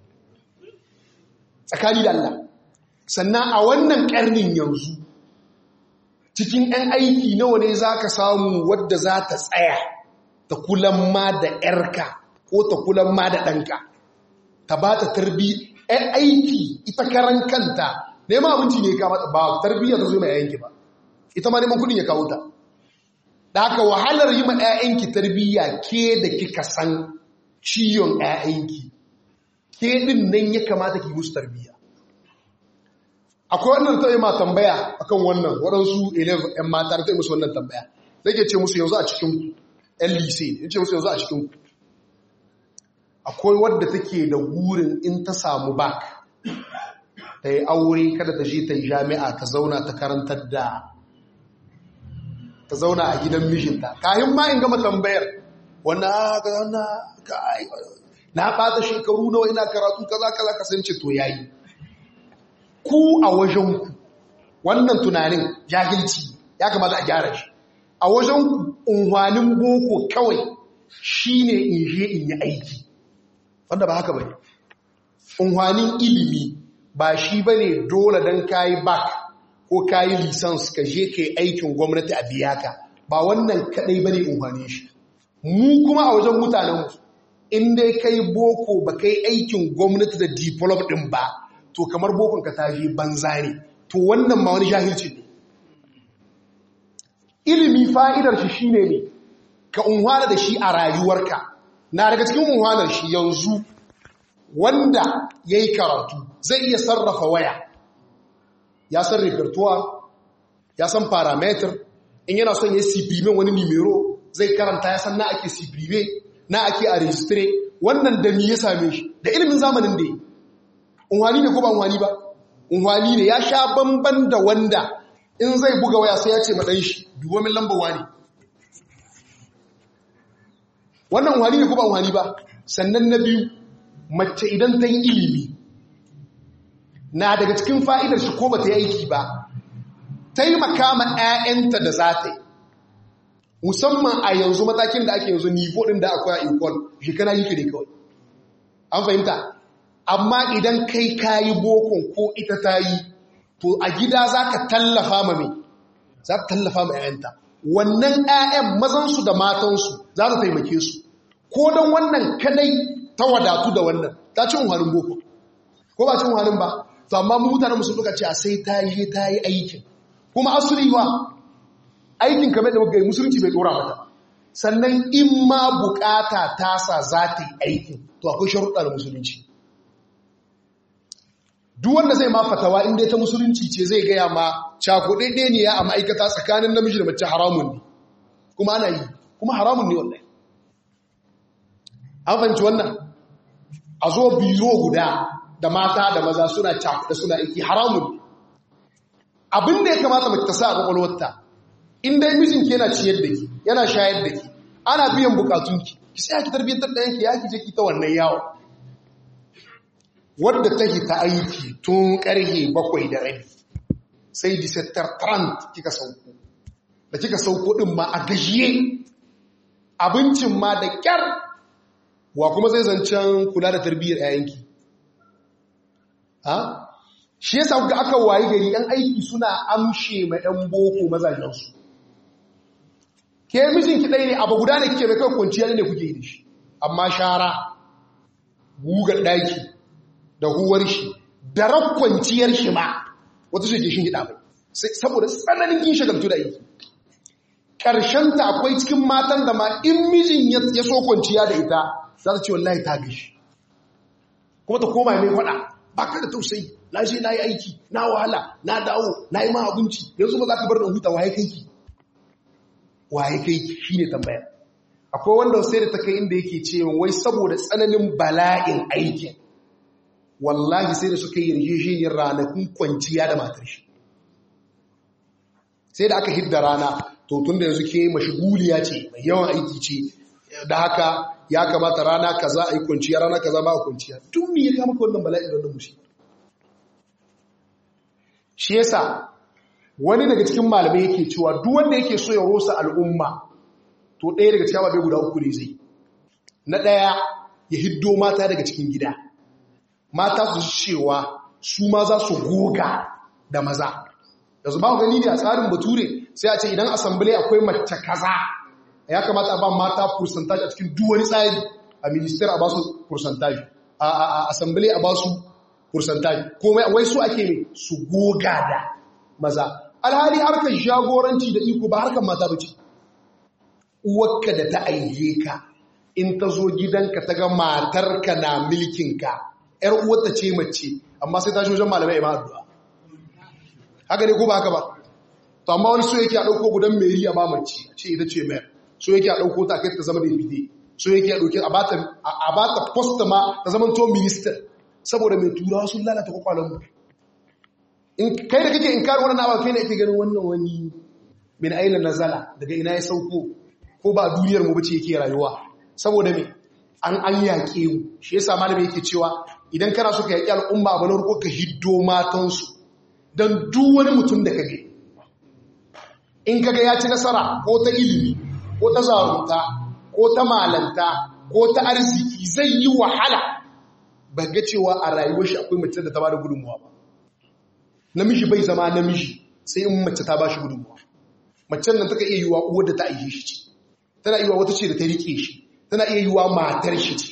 A: tsakani da Allah. Sannan a wannan ƙarnin yanzu cikin 'yan aiki nawa ne za ka samu wadda za ta tsaya ta kulan ma da 'yarka ko ta kulan ma da ɗanka ta ba ta tarbiyya. 'yan aiki ita karan kanta neman abinci ne ka ba tarbiyya ta zo mai yanki ba, ita ma neman kudin ya kawo ta. Da haka wahalar yi ma 'ya'yanki tarbiyya ke da kika san ciyon 'ya'yanki, ke ɗin nan ya kamata ki musu tarbiyya. Akwai wannan ta yi ma tambaya akan wannan waɗansu 'yan mata da ta yi musu wannan tambaya. Zai ke ce musu yanzu a cikinku, 'yan lise ne, ce musu yanzu a cikinku. Akwai wadda take da gurin in ta samu bak, ta yi aure kada ta je ta yi jami'a ta zauna ta karantar da ta zauna a gidan mijinta. Kayan ma in gama tambayar, na ɓata shekaru nawa ina karatu kaza kasance to yayi. Ku a wajenku, wannan tunanin jahilci ya kamata a gyara shi. A wajenku, unhwanin boko kawai shi ne in je in yi aiki. Wanda ba haka ba ne. Unhwanin ilimi ba shi ba ne dole don kayi bak ko kayi lisans ka je ka yi aikin gwamnati a biya ka. Ba wannan kadai ba ne unhwanin shi. Mu kuma a wajen mutanenmu, in dai kai boko ba kai aikin gwamnati da diplom ɗin ba, to kamar bokon ka tashi banza ne. To wannan ma wani jahilci ne. Ilimi fa'idar shi shine ne ka unhwana da shi a rayuwarka. Na daga cikin unhwanar shi yanzu wanda ya yi karatu zai iya sarrafa waya, ya san repertoire, ya san parameter, in yana son ya siprimen wani nimero zai karanta, ya san na ake siprime, na ake a registre. Wannan da ni ya same shi da ilimin zamanin da yi. Unhwani ne ko ba unhwani ba? Unhwani ne. Ya sha bamban da wanda in zai buga waya sai ya ce maɗan shi dubo min lambar wani. Wannan unhwani ne ko ba unhwani ba? Sannan na biyu, mace idan ta yi ilimi na daga cikin fa'idar shi ko ba ta yi aiki ba, taimaka ma 'ya'yanta da za ta yi. Musamman a yanzu matakin da ake yanzu nifo ɗin da akwai a ikon shi kana yi ne kawai. An fahimta? Amma idan kai kayi bokon ko ita ta yi, to a gida za ka tallafa ma mai, za ka tallafa ma 'ya'yanta. Wannan 'ya'yan mazansu da matansu za ta taimake su. Ko don wannan kadai ta wadatu da wannan, ta ci unharin boko. Ko ba ci unharin ba? To amma mutanen musu duka ce a sai ta yi aikin. Kuma asali wa aikin kamar da muka yi musulunci bai dora mata. Sannan in ma bukata tasa za ta yi aikin, to akwai sharuɗa da musulunci. Duk wanda zai ma fatawa inda ta musulunci ce zai gaya ma cakuɗe ne ya a ma'aikata tsakanin namiji da mace haramun ne. kuma ana yi kuma haramun ne wallahi. An fahimci wannan, a zo biro guda da mata da maza suna cakuɗa suna aiki haramun. Abin da ya kamata mace ta sa a kwakwalwarta, in dai mijinki yana ciyar da ki yana shayar da ki ana biyan bukatunki, ki sai ki tarbiyyantar da yanki ya ki je ki ta wannan yawo. Wadda ta ta aiki tun karhe 7:30 sai disettar 30 kika sauko, da kika sauko din ma a gajiye, abincin ma da kyar, wa kuma zai zancen kula da tarbiyyar yayanki. Shi yasa kuka aka wayi gari ɗan aiki suna amshe ma ɗan boko mazajensu. Ke mijinki ɗaya ne abu guda ne kike mai kawai kwanciyar ne kuke yi da shi, amma shara, gugar ɗaki da huwar shi da rakwanciyar shi ma wata shi ke shi hida mai, saboda tsananin kin shagaltu da aiki. Ƙarshenta akwai cikin matan da ma in mijin ya so kwanciya da ita za ta ce wallahi ta gashi, kuma ta koma mai faɗa, ba ka da tausayi, na je na yi aiki, na wahala, na dawo, na yi ma abinci, yanzu ba za ka bar da huta waye kai ki? Waye kai ki shi ne tambaya. Akwai wanda sai da ta kai inda yake cewa wai saboda tsananin bala'in aikin, wallahi sai da suka yi yarjejeniyar ranakun kwanciya da matar shi. Sai da aka hidda rana, to tun da yanzu ke mashiguliya ce, mai yawan aiki ce, da haka ya kamata rana kaza a yi kwanciya, rana kaza ba a kwanciya. Tun me ya kama wannan bala'in wannan mushi? Shi yasa wani daga cikin malamai yake cewa duk wanda yake so ya rosa al'umma, to ɗaya daga cikin ababe guda uku ne zai. Na ɗaya, ya hiddo mata daga cikin gida. Mata su cewa su ma za su goga da maza. Yanzu ba gani ne a tsarin bature sai a ce idan assembly akwai mace kaza, ya kamata a ba mata percentage a cikin duk wani tsari, a minister a ba su percentage, a assembly a ba su percentage, komai wai su ake ne su goga da maza. Alhali harkar jagoranci da iko ba harkar mata bace. Uwarka da ta aihe ka in ta zo gidanka ta ga matarka na milkinka, ‘yar uwarta ce mace, amma sai ta shi wajen malamai ma addu'a. Haka ne ko ba haka ba? To amma wani so yake a ɗauko gudan meri a ba mace, ce ita ce mayar, so yake a ɗauko ta kai ta zama da bide, so yake a ɗauke a ba ta posta ma ta zama to minister, saboda mai turawa sun lalata kwakwalanmu. Kai da kake in kare wannan abu kai ne ake ganin wannan wani min aina nazala, daga ina ya sauko, ko ba duniyar mu bace yake rayuwa, saboda me an yaƙe mu. Shi yasa malami yake cewa idan kana so ka yaƙi al'umma ba na ko ka hiddo matansu, don duk wani mutum da kage in kaga ya ci nasara ko ta ilimi ko ta zarunta ko ta malanta ko ta arziki, zai yi wahala ba ga cewa a rayuwar shi akwai mace da ta bada gudunmuwa ba. Namiji bai zama namiji sai in mace ta bashi gudunmuwa. Macen nan taka iya yiwa uwar da ta aihe shi ce, tana iya wata ce da ta rike shi, tana iya yiwa matar shi ce.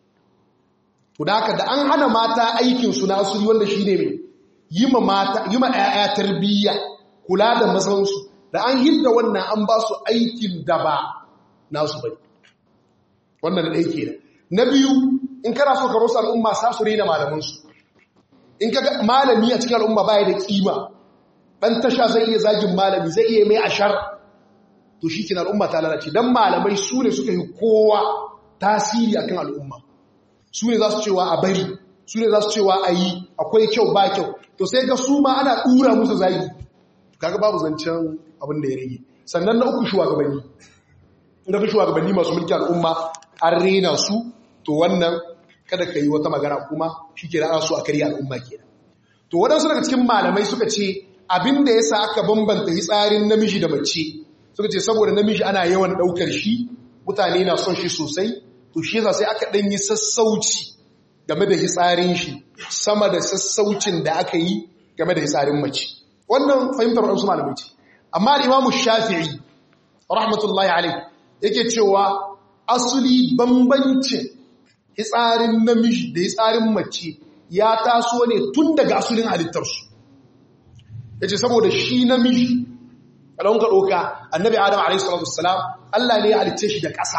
A: To da haka da an hana mata aikin su na asuri wanda shine mai yi ma ‘ya'ya tarbiyya, kula da mazansu, da an hidda wannan an ba su aikin da ba nasu bane. Wannan da ɗaya kenan. Na biyu, in kana so ka rosa al'umma sa su rena malamansu. In ka malami a cikin al'umma baya da kima, ɗan tasha zai iya zagin malami, zai iya mai ashar, to shi kina al'umma ta lalace. Don malamai su ne suka yi kowa tasiri akan al'umma. Su ne za su cewa a bari, su ne za su cewa a yi, akwai kyau ba kyau. To sai ga su ma ana ɗura musu zagi, kaga babu zancen abin da ya rage. Sannan na uku shugabanni, inda ka shugabanni masu mulki al'umma an rena su, to wannan kada ka yi wata magana kuma shi ke da su a karya al'umma ke. To waɗansu daga cikin malamai suka ce abin da ya sa aka bambanta hitsarin namiji da mace, suka ce saboda namiji ana yawan ɗaukar shi, mutane na son shi sosai, to shi yasa sai aka ɗan yi sassauci game da hitsarin shi sama da sassaucin da aka yi game da hitsarin mace. Wannan fahimtar waɗansu malamai ce. Amma Imamu Shafi'i rahmatullahi alaihi yake cewa asali bambancin hitsarin namiji da hitsarin mace ya taso ne tun daga asulin halittarsu. Yace saboda shi namiji kalon ka ɗauka annabi Adam alaihi salatu wassalam Allah ne ya halicce shi da ƙasa.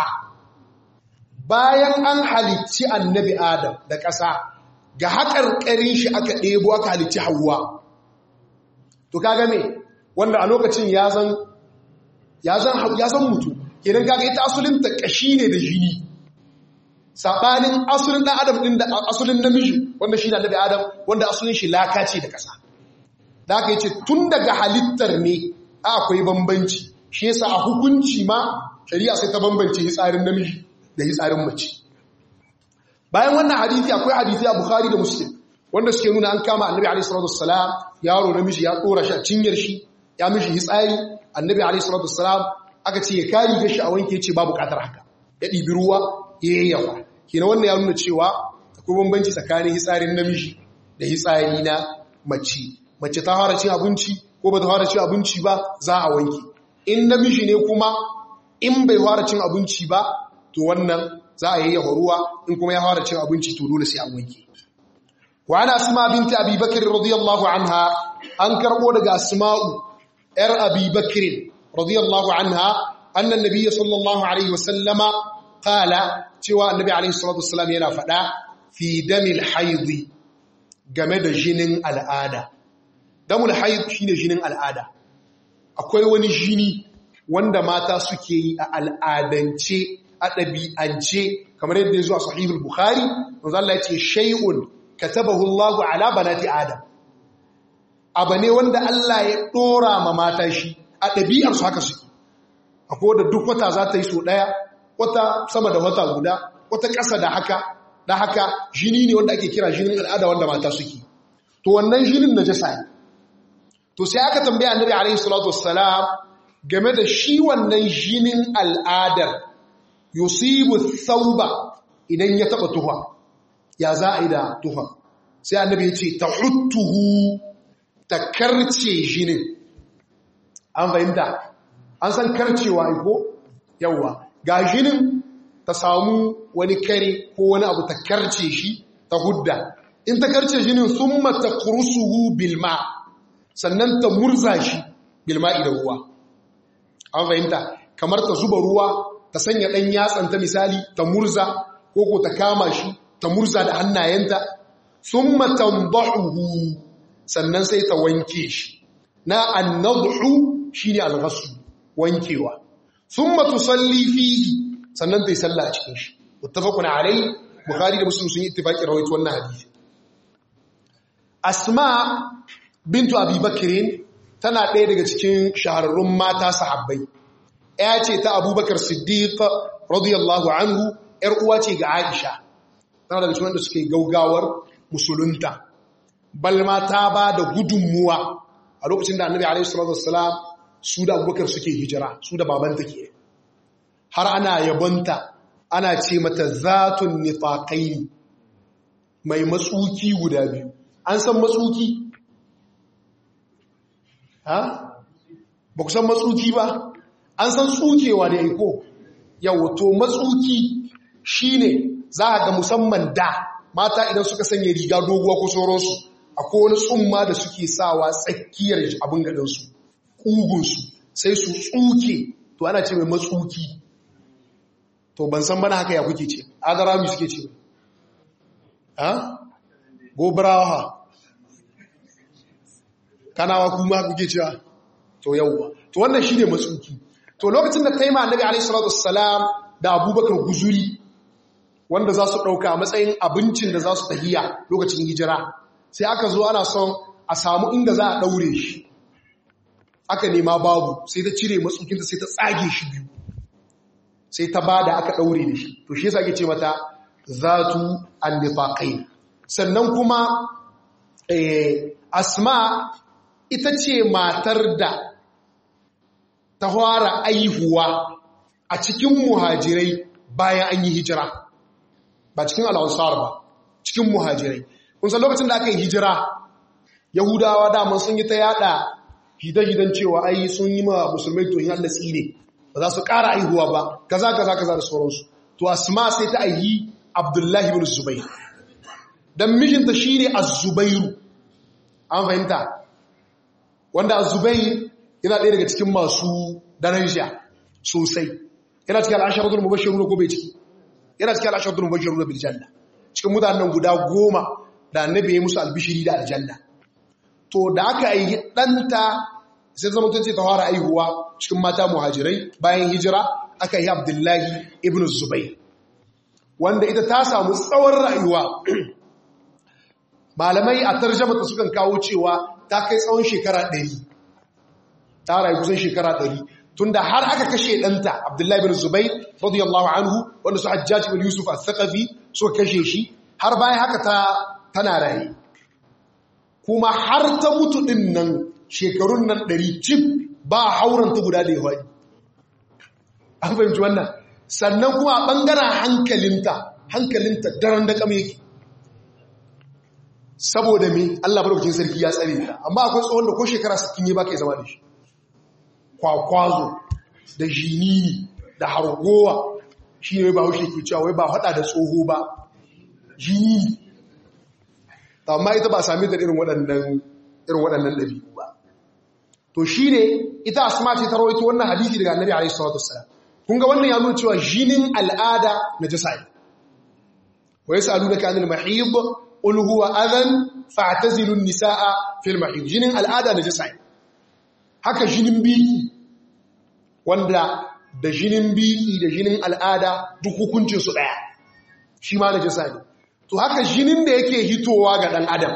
A: Bayan an halicci annabi Adam da ƙasa, ga haƙarƙarin shi aka ɗebo aka halicci Hawwa. To kaga me wanda a lokacin ya san mutu, kenan kaga ita asulin ta kashi ne da jini sabanin asulin dan adam din da asulin namiji wanda shi ne annabi adam wanda asulin shi laka ce da kasa da aka yace tun daga halittar ne akwai bambanci shi yasa a hukunci ma shari'a sai ta bambance hitsarin namiji da hitsarin mace bayan wannan hadisi akwai hadisi a Bukhari da Muslim wanda suke nuna an kama annabi alaihi salatu wassalam yaro namiji ya dora shi a cinyar shi ya mishi hitsari annabi alaihi salatu wassalam aka ce ya kari ga shi a wanke ce babu bukatar haka ya ɗibi ruwa ya yayyafa kina wannan ya nuna cewa akwai bambanci tsakanin hitsarin namiji da hitsari na mace mace ta fara cin abinci ko ba ta fara cin abinci ba za a wanke in namiji ne kuma in bai fara cin abinci ba to wannan za a yayyafa ruwa in kuma ya fara cin abinci to dole sai an wanke wa ana asma binti abi bakr radiyallahu anha an karbo daga asma'u yar abi bakr radiyallahu anha anna an-nabiy sallallahu alaihi wasallama qala cewa annabi alaihi salatu wasallam yana fada fi damil haid game da jinin al'ada damul haid shine jinin al'ada akwai wani jini wanda mata suke yi a al'adance a ɗabi'ance kamar yadda ya zo a sahihul bukhari manzo Allah ya ce shay'un katabahu Allahu ala banati adam abane wanda Allah ya dora ma mata shi a ɗabi'ar su haka suke akwai da duk wata za ta yi so daya wata sama da wata guda wata ƙasa da haka jini ne wanda ake kira jinin al'ada wanda mata suke to wannan jinin najasa ne to sai aka tambaya annabi alaihi salatu wassalam game da shi wannan jinin al'adar yusibu thawba idan ya taba tuha ya za a yi da tuha sai annabi ya ce tahuttuhu ta karce jinin an fahimta an san karcewa iko yawa ga jinin ta samu wani kare ko wani abu ta karce shi ta hudda in ta karce jinin thumma taqrusuhu bilma sannan ta murza shi bilma'i da ruwa an fahimta kamar ta zuba ruwa ta sanya ɗan yatsanta misali ta murza ko ko ta kama shi ta murza da hannayenta thumma tandahu sannan sai ta wanke shi na annadhu shine al-ghusl wankewa thumma tusalli fihi sannan ta yi sallah a cikin shi muttafaqun alayhi bukhari da muslim sun yi ittifaqin rawaito wannan hadisi asma bintu abi bakirin tana ɗaya daga cikin shahararrun mata sahabbai ya ce ta abubakar siddiq radiyallahu anhu ‘yar uwa ce ga aisha tana daga cikin wanda suke gaugawar musulunta balma ta ba da gudunmuwa a lokacin da annabi alaihi salatu wassalam su da abubakar suke hijira su da babanta ke har ana yabonta ana ce mata zatun nifaqaini mai matsuki guda biyu an san matsuki ha ba ku san matsuki ba an san tsukewa da iko yau to matsuki shine za a ga musamman da mata idan suka sanya riga doguwa ko sauransu akwai wani tsumma da suke sawa tsakiyar abin gadansu ƙugunsu sai su tsuke to ana ce mai matsuki to ban san bana haka ya kuke ce agarami suke ce ha gobarawa kanawa kuma kuke cewa to yauwa to wannan shine matsuki to lokacin da taima annabi alaihi salatu wassalam da abubakar guzuri wanda za su dauka a matsayin abincin da za su tahiya lokacin hijira sai aka zo ana son a samu inda za a daure shi aka nema babu sai ta cire matsukinta sai ta tsage shi biyu sai ta bada aka daure da shi to shi yasa ake ce mata zatu an-nifaqain sannan kuma asma ita ce matar da ta fara aihuwa a cikin muhajirai bayan an yi hijira ba cikin al'ansar ba cikin muhajirai kun san lokacin da aka yi hijira yahudawa daman sun yi ta yada hidan cewa ai sun yi ma musulmai tohin Allah tsine ba za su ƙara aihuwa ba kaza da sauransu to asma sai ta aihi abdullahi ibn zubair dan mijinta shine az-zubairu an fahimta wanda az-zubair yana ɗaya daga cikin masu daraja sosai yana cikin al-asharatul mubashshirun ko bai ciki yana cikin al-asharatul mubashshirun bil janna cikin mutanen guda 10 da annabi ya musu albishiri da aljanna to da aka yi ɗanta sai zama tunce ta fara aihuwa cikin mata muhajirai bayan hijira aka yi Abdullahi ibn Zubair, wanda ita ta samu tsawon rayuwa. Malamai a tarjamata sukan kawo cewa ta kai tsawon shekara 100, ta rayu kusan shekara 100, tunda har aka kashe ɗanta Abdullahi ibn Zubair radiyallahu anhu, wanda su Hajjaj ibn Yusuf al-Thaqafi suka kashe shi, har bayan haka tana raye. Kuma har ta mutu ɗin nan shekarun nan 100 cif ba hauranta guda da yawa. An fahimci wannan? Sannan kuma a ɓangaren hankalinta daren da kame yake. Saboda me Allah barkacin sarki ya tsare ta, amma akwai tsohon da ko shekara 60 ne ba ka yi zama da shi. Kwakwazo da jinini da hargowa shi ne ba haushe ke cewa wai ba haɗa da tsoho ba, jinini. Amma ita ba sami da irin waɗannan ɗabi'u ba. To shi ne ita Asma ce ta rawaito wannan hadisi daga Annabi alaihi salatu wassalam. Kun ga wannan ya nuna cewa jinin al'ada najasa ne. Wa yas'alunaka 'anil mahid qul huwa adhan fa'tazilu an-nisaa fil mahid. Jinin al'ada najasa ne. Haka jinin biki, wanda da jinin biki da jinin al'ada duk hukuncin su daya, shi ma najasa ne. To haka jinin da yake hitowa ga dan adam,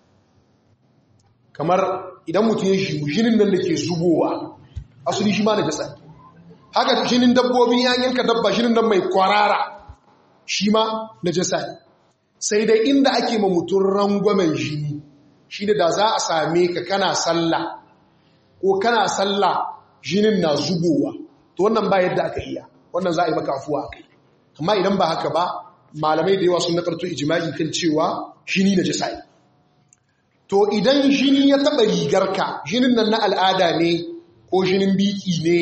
A: kamar idan mutum ya shi jinin nan da ke zubowa, asali shi ma najasa ne. Haka jinin dabbobi ya yanka dabba, jinin nan mai kwarara shi ma najasa ne. Sai dai inda ake ma mutum rangwamen jini shi da za a same ka kana sallah ko kana sallah jinin na zubowa, to wannan ba yadda aka iya, wannan za a yi maka afuwa akai. Amma idan ba haka ba, malamai da yawa sun nakarto ijma'i kan cewa jini najasa ne. To idan jini ya taba rigarka, jinin nan na al'ada ne ko jinin biki ne,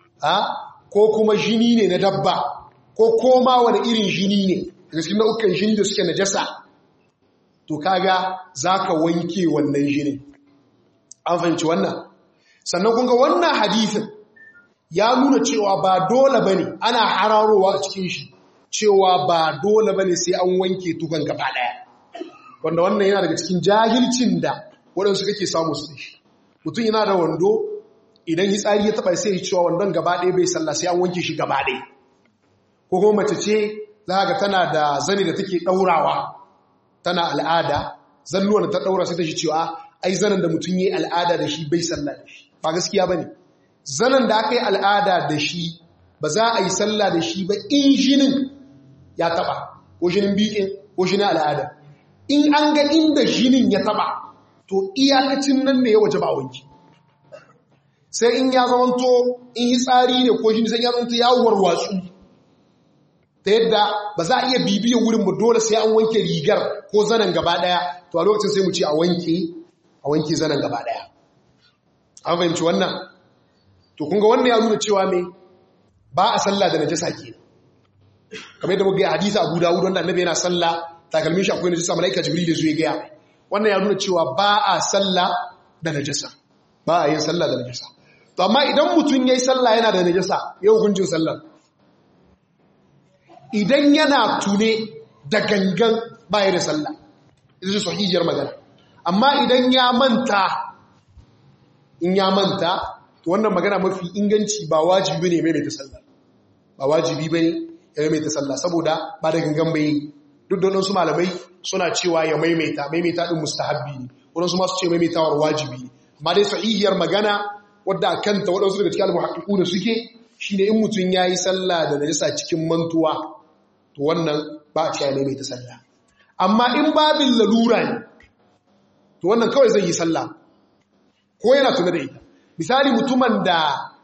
A: ko kuma jini ne na dabba, ko koma wani irin jini ne daga cikin nau'ukan jini da suke najasa, to kaga zaka wanke wannan jinin. An fahimci wannan? Sannan kun ga wannan hadisin ya nuna cewa ba dole bane, ana hararowa a cikin shi cewa ba dole bane sai an wanke tukan gaba daya, wanda wannan yana daga cikin jahilcin da waɗansu kake samu su shi. Mutum yana da wando, idan hitsari ya taba sai ya cewa wandon gaba ɗaya bai sallah sai an wanke shi gaba ɗaya. Ko kuma mace ce za ga tana da zani da take ɗaurawa, tana al'ada, zannuwan da ta ɗaura sai ta shi cewa ai zanen da mutum yi al'ada da shi bai sallah da shi. Ba gaskiya ba ne. Zanen da aka yi al'ada da shi ba za a yi sallah da shi ba in jinin ya taba, ko jinin biƙin ko jinin al'ada. In an ga inda jinin ya taba, to iyakacin nan ne ya waje ba wanki. Sai in ya zamanto in yi tsari ne ko jini sai ya zamanto ya warwatsu, ta yadda ba za a iya bibiyar wurin ba, dole sai an wanke rigar ko zanen gaba daya, to a lokacin sai mu ce a wanke zanen gaba daya. An fahimci wannan? To kun ga wannan ya nuna cewa me ba a sallah da najasa ke. Kamar yadda muka ga hadisi Abu Dawud wanda Annabi yana sallah, takalmin shi akwai najasa, malaika Jibril ya zo ya ga. Wannan ya nuna cewa ba a sallah da najasa. Ba a yin sallah da najasa. To amma idan mutum yayi sallah yana da najasa, yau hukuncin sallah. Idan yana tune da gangan baya da sallah, ita ce sahihiyar magana. Amma idan ya manta, in ya manta, to wannan magana mafi inganci ba wajibi ne mai ta sallah. Ba wajibi bane ya mai ta sallah, saboda ba da gangan bai. Duk da wadansu malamai suna cewa ya maimaita din mustahabbi ne, wadansu ma su ce maimaitawar wajibi ne. Amma dai sahihiyar magana wadda kanta wadansu daga cikin al-muhaqqiqu da suke shine in mutun yayi sallah da najasa cikin mantuwa, to wannan ba a cewa maimaita sallah. Amma in babin lalura ne, to wannan kawai zai yi sallah ko yana tuna da ita. Misali mutumin da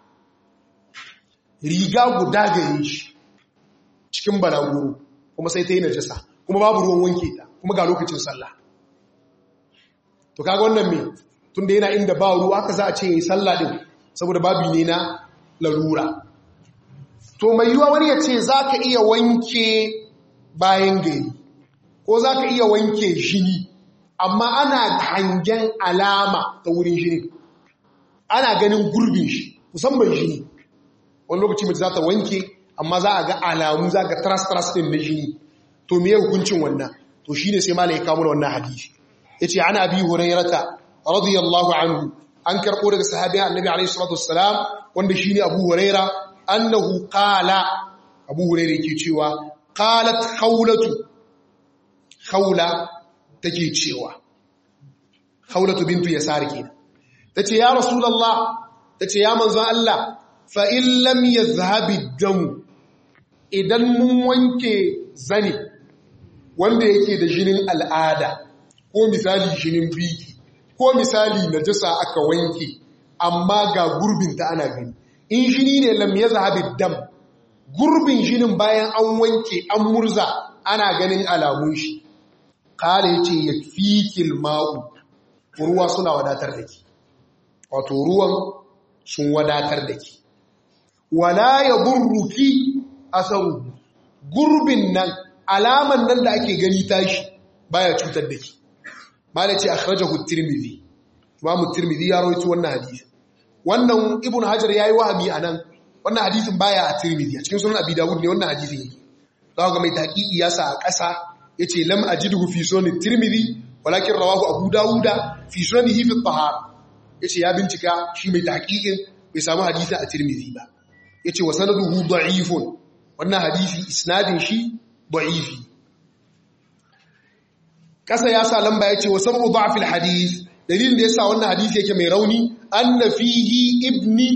A: riga guda gare shi cikin balaguro kuma sai ta yi najasa, kuma babu ruwan wanke ta, kuma ga lokacin sallah, to kaga wannan me tunda yana inda ba ruwa haka za a ce yi sallah din, saboda babu ne na larura. To mai yiwa wani ya ce za ka iya wanke bayan gari ko za ka iya wanke jini, amma ana hangen alama ta wurin jini, ana ganin gurbin shi, musamman jini. Wani lokaci mace za ta wanke, amma za a ga alamu, za ga tras-tras ɗin na jini. To me ya hukuncin wannan? To shi ne sai mala ya kawo wannan hadisi. Ya ce, ana abi hurairata radiyallahu anhu, an karɓo daga sahabiyan Annabi alaihi salatu wassalam, wanda shi ne Abu Huraira annahu qala Abu Hurairah yake cewa qalat khawla take cewa khawlatu bintu yasar kenan tace ya rasulullah tace ya manzon Allah fa in lam yadhhab ad-dam idan mun wanke zani wanda yake da jinin al'ada ko misali jinin biki ko misali najasa aka wanke amma ga gurbin ta ana gani in jini ne lam yadhhab ad-dam gurbin jinin bayan an wanke an murza ana ganin alamun shi kala yace yakfikil ma'u ruwa suna wadatar da ki wato ruwan sun wadatar da ki wala yadurruki asaru gurbin nan alaman nan da ake gani tashi baya cutar da ki malaci akhrajahu at-tirmidhi Imam at-tirmidhi ya rawaito wannan hadisi wannan ibn hajar yayi wahami anan wannan hadisin baya a tirmidhi a cikin sunan abi dawud ne wannan hadisin yake zaka ga mai tahqiqi ya sa a ƙasa yace lam ajidhu fi sunan at-tirmidhi walakin rawahu abu dawuda fi sunanihi fi at-tahara yace ya bincika shi mai tahqiqin bai samu hadisi a tirmidhi ba yace wa sanaduhu da'ifun wannan hadisi isnadin shi da'ifi kasa ya sa lamba yace wa sabu da'fil hadith dalilin da yasa wannan hadisi yake mai rauni anna fihi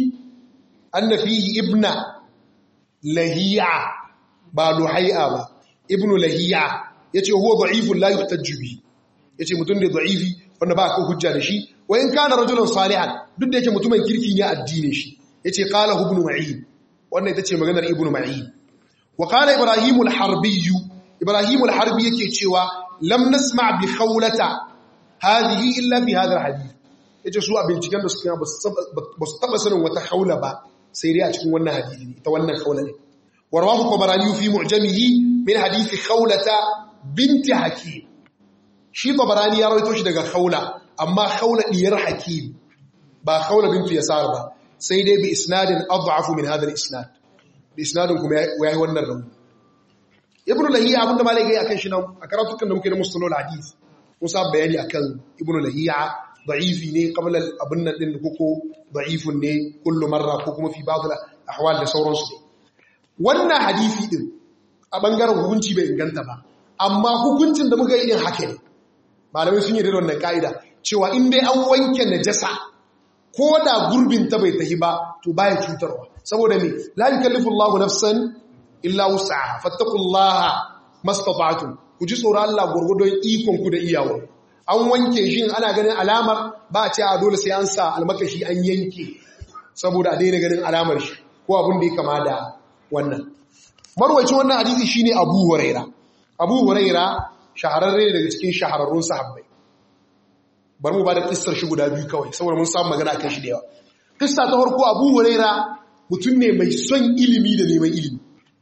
A: ibna lahiya ba luhai'a ba ibnu lahiya yace huwa da'ifun la yuhtajju bi yace mutum da da'ifi wanda ba ka hujja da shi wa in kana rajulan salihan duk da yake mutumin kirki ne addinin shi yace qala ibnu ma'in wannan ita ce maganar ibnu ma'in wa qala ibrahim al-harbi yake cewa lam nasma' bi khawlata hadhihi illa bi hadha al-hadith yace su a binciken da suka ba su taba sanin wata khawla ba sai dai a cikin wannan hadisi ita wannan khawla ne warwahu tabarani fi mu'jamihi min hadith khawlata binti hakim shi tabarani ya rawaito shi daga khawla amma khawla diyar hakim ba khawla bintu yasar ba sai dai bi isnadin adhafu min hadha al-isnad bi isnadin kuma yayi wannan rawi ibnu lahiya abinda malai gai akan shi nan a karatukan da muke da mustalahul hadith musa bayani akan ibnu lahiya da'ifi ne qabla abun nan din koko da'ifun ne kullu marra ko kuma fi ba'd al-ahwal da sauransu wannan hadisi din a bangaren hukunci bai inganta ba amma hukuncin da muka yi din haka ne malamai sun yi da wannan kaida cewa in dai an wanke najasa ko da gurbin ta bai tahi ba to baya cutarwa saboda me la yukallifu Allahu nafsan illa wus'aha fattaqullaha mastata'tum ku ji tsoron Allah gurgudun ikon ku da iyawa an wanke shi ana ganin alamar ba a ce a dole sai an sa almakashi an yanke saboda a daina ganin alamar shi ko abin da ya kama da wannan marwacin wannan hadisi shine Abu Huraira shahararre daga cikin shahararrun sahabbai bari mu ba da kissar shi guda biyu kawai saboda mun samu magana akan shi da yawa kissa ta farko Abu Huraira mutum ne mai son ilimi da neman ilimi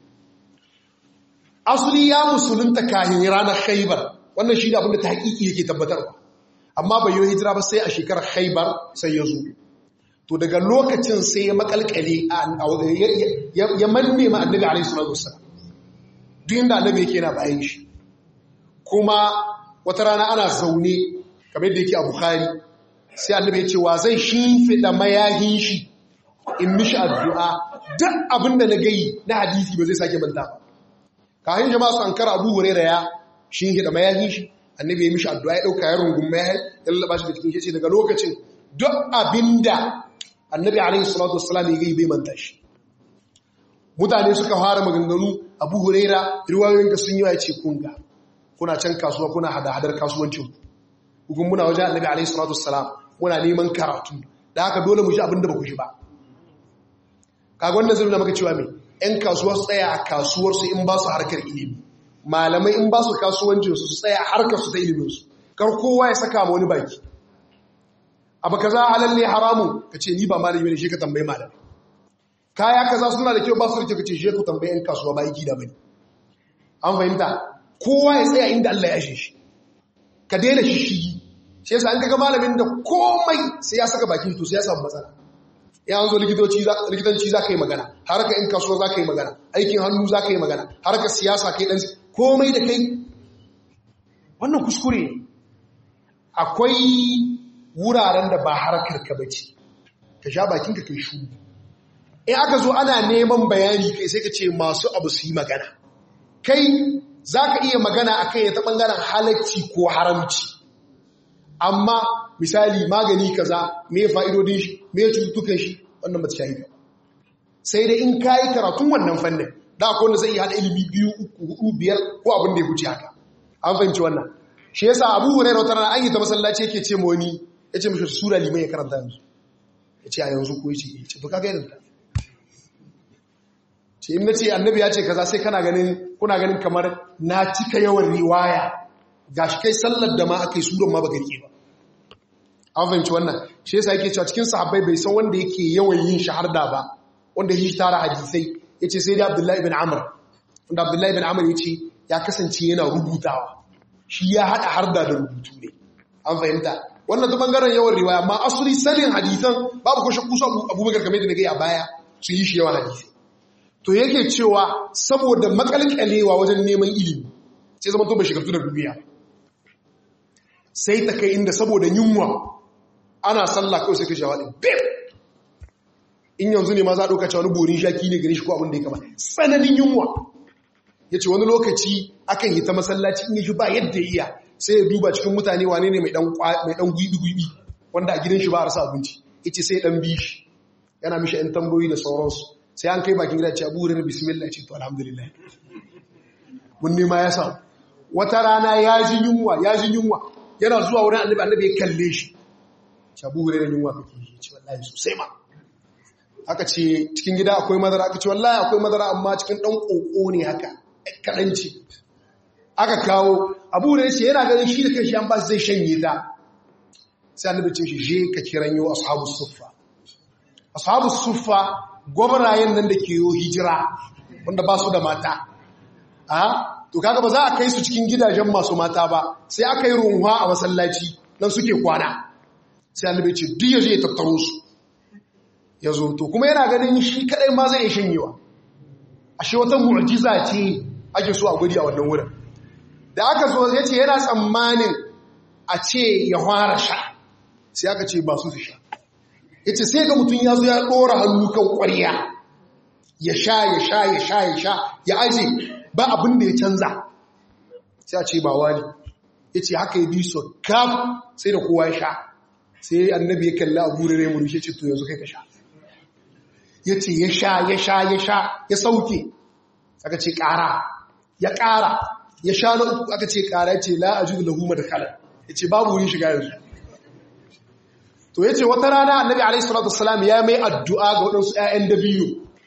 A: asali ya musulunta kahin ranar Khaibar wannan shi da abin da ta haƙiƙi yake tabbatarwa amma bai yi hijira ba sai a shekarar Khaibar sai ya zo to daga lokacin sai ya makalkale ya manne ma annabi alaihi salatu wassalam duk inda annabi yake yana bayan shi kuma wata rana ana zaune kamar da yake a Bukhari sai annabi ya ce wa zai shimfida mayahin shi in mishi addu'a duk abin da na gayi na hadisi ba zai sake manta ba kayan jama'a su ankara Abu Hurairah ya shimfida mayahin shi annabi ya mishi addu'a ya dauka ya rungun mayahin ya lallaba shi da cikin shi daga lokacin duk abinda annabi alaihi salatu wassalam ya gai bai manta shi mutane suka fara maganganu Abu Huraira riwayoyin da sun yi wa yace kunga kuna can kasuwa kuna hada-hadar kasuwancin hukun muna wajen annabi alaihi salatu wassalam muna neman karatu da haka dole mu ji abinda ba ku ji ba kaga wannan zai nuna maka cewa me ƴan kasuwa su tsaya a kasuwar su in ba su harkar ilimi malamai in ba su kasuwancin su tsaya harkar su ta ilimin su kar kowa ya saka ma wani baki abu kaza halal ne haramu kace ni ba malami ne shi ka tambaye malami kaya kaza suna da kyau ba su da kyau kace shi ka tambaye in kasuwa ba yaki da bane an fahimta kowa ya tsaya inda Allah ya ashe shi ka daina shi shi yasa an kaga malamin da komai sai ya saka baki to sai ya samu matsala ya an zo likitanci za ka yi magana harka in kasuwa za ka yi magana aikin hannu za ka yi magana harka siyasa kai dan komai da kai wannan kuskure ne akwai wuraren da ba harkar ka bace ka sha bakinka kai shu in aka zo ana neman bayani kai sai ka ce masu abu su yi magana. Kai za ka iya magana a kai ta ɓangaren halacci ko haramci, amma misali magani kaza me fa'idodin shi me cututtukan shi wannan ba ta shahi ba, sai dai in ka yi karatun wannan fannin da akwai wanda zai yi haɗa ilimi 2, 3, 4, 5 ko abin da ya wuce haka. An fahimci wannan. Shi yasa Abu Hurairah wata rana an yi ta masallaci yake ce wani ya ce mishi sura liman ya karanta yanzu, ya ce a yanzu ko ya ce to kaga yadda ce in nace annabi ya ce kaza sai kuna ganin kamar na cika yawan riwaya gashi kai sallar da ma akai suran ma ba rike ba. An fahimci wannan. Shi yasa yake cewa cikin sahabbai bai san wanda yake yawan yin shaharda ba, wanda shi tara hadisai, yace sai da Abdullahi ibn Amr. Wanda Abdullahi ibn Amr yace ya kasance yana rubutawa, shi ya hada harda da rubutu ne. An fahimta. Wannan ta bangaren yawan riwaya, amma asali sanin hadisan babu ko shakku su Abubakar game da nake a baya su yi shi yawan hadisi. To yake cewa saboda makalkalewa wajen neman ilimi sai zama to ba shigartu da duniya, sai ta kai inda saboda yunwa ana sallah kawai sai ka shawaɗi bim, in yanzu ne ma za a ɗauka cewa wani borin shaki ne gare shi ko abin da ya kama tsananin yunwa. Ya ce wani lokaci akan yi ta masallaci in yi shi ba yadda iya sai ya duba cikin mutane wane ne mai ɗan gwibi-gwibi wanda a gidan shi ba a rasa abinci, ya ce sai ɗan bi shi yana mishi ‘yan tambayoyi da sauransu, sai an kai bakin gida ce Abu Hurairah bismillah, ce to alhamdulillah mun nema ya samu. Wata rana ya ji yunwa yana zuwa wurin annabi ya kalle shi, ce Abu Hurairah yunwa kake ji, ce wallahi sosai ma. Aka ce cikin gida akwai madara, aka ce wallahi akwai madara amma cikin ɗan ƙoƙo ne haka kaɗanci. Aka kawo Abu Hurairah ce yana ganin shi da kai shi an ba su zai shanye ta, sai annabi ce shi je ka kiranyo ashabus suffa. Ashabus suffa gwamnayen nan da ke yi hijira wanda ba su da mata. To kaga ba za a kai su cikin gidajen masu mata ba, sai aka yi runwa a masallaci nan suke kwana. Sai annabi ce duk yaje ya tattaro su ya zo, to kuma yana ganin shi kadai ma zai shanyewa, ashe wata mu'jiza ce ake so a gudi a wannan wurin. Da aka zo ya ce yana tsammanin a ce ya fara sha, sai aka ce ba su sha. Ya ce sai ga mutum ya zo ya ɗora hannu kan ƙwarya ya sha ya aje ba abin da ya canza, sai a ce ba wani. Ya ce haka ya bi so kaf sai da kowa ya sha, sai annabi ya kalla Abu Hurairah mu ya ce to yanzu kai ka sha. Ya ce ya sha ya sauke, aka ce ƙara, ya ƙara, ya sha na uku, aka ce ƙara, ya ce la ajidu lahu madkhala, ya ce babu wurin shiga yanzu. To ya ce wata rana annabi alaihi salatu wassalam ya mai addu'a ga waɗansu ‘ya'yan dabino,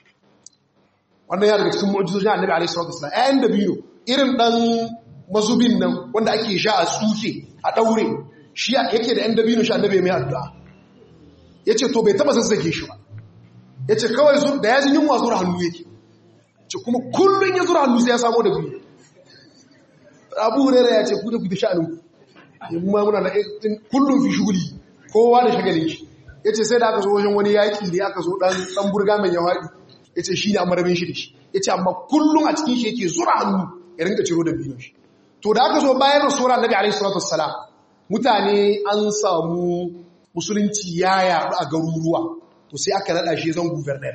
A: wannan ya daga cikin mu'jizojin annabi alaihi salatu wassalam, ‘ya'yan dabino irin ɗan mazubin nan wanda ake sha a tsuke a ɗaure, shi yake da ‘yan dabino shi annabi mai addu'a. Ya ce to bai taɓa zazzage shi ba, ya ce kawai da ya ji yunwa zura hannu yake, ce kuma kullum ya zura hannu sai ya samo da biyu. Abu Hurairah ya ce ku da ku da sha'aninku, yamma muna da kullum fi shuguli, kowa da shagalin shi. Ya ce sai da aka zo wajen wani yaƙi da aka zo ɗan burga mai yawaɗi, ya ce shi ne a marabin shi da shi. Ya ce amma kullum a cikin shi yake zura hannu ya rinka ciro da biyun shi. To da aka zo bayan rasuwar annabi alaihi salatu wassalam, mutane an samu musulunci ya yaɗu a garuruwa, to sai aka naɗa shi zan guverner,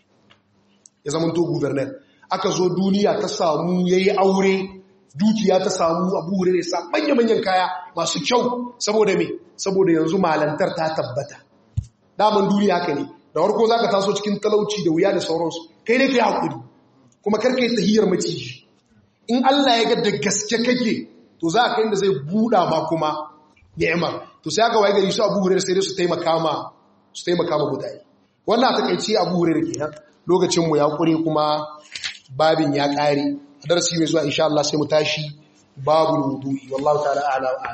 A: ya zama to guverner. Aka zo duniya ta samu ya yi aure, dukiya ta samu Abu Hurairah sa manya-manyan kaya masu kyau, saboda me? Saboda yanzu malantar ta tabbata. Daman duniya haka ne, da warko za ka taso cikin talauci da wuya da sauransu, kai ne ka yi haƙuri, kuma karka yi tahiyar maciji. In Allah ya ga da gaske kake, to za a kai inda zai buɗa ma kuma ni'ima. To sai aka waye gari su Abu Hurairah sai dai su taimaka ma mutane. Wannan ta kaice Abu Hurairah kenan. Lokacin mu ya kure kuma babin ya ƙare. A darasi mai zuwa insha Allah sai mu tashi babul wudu'i. Wallahu ta'ala a'lam.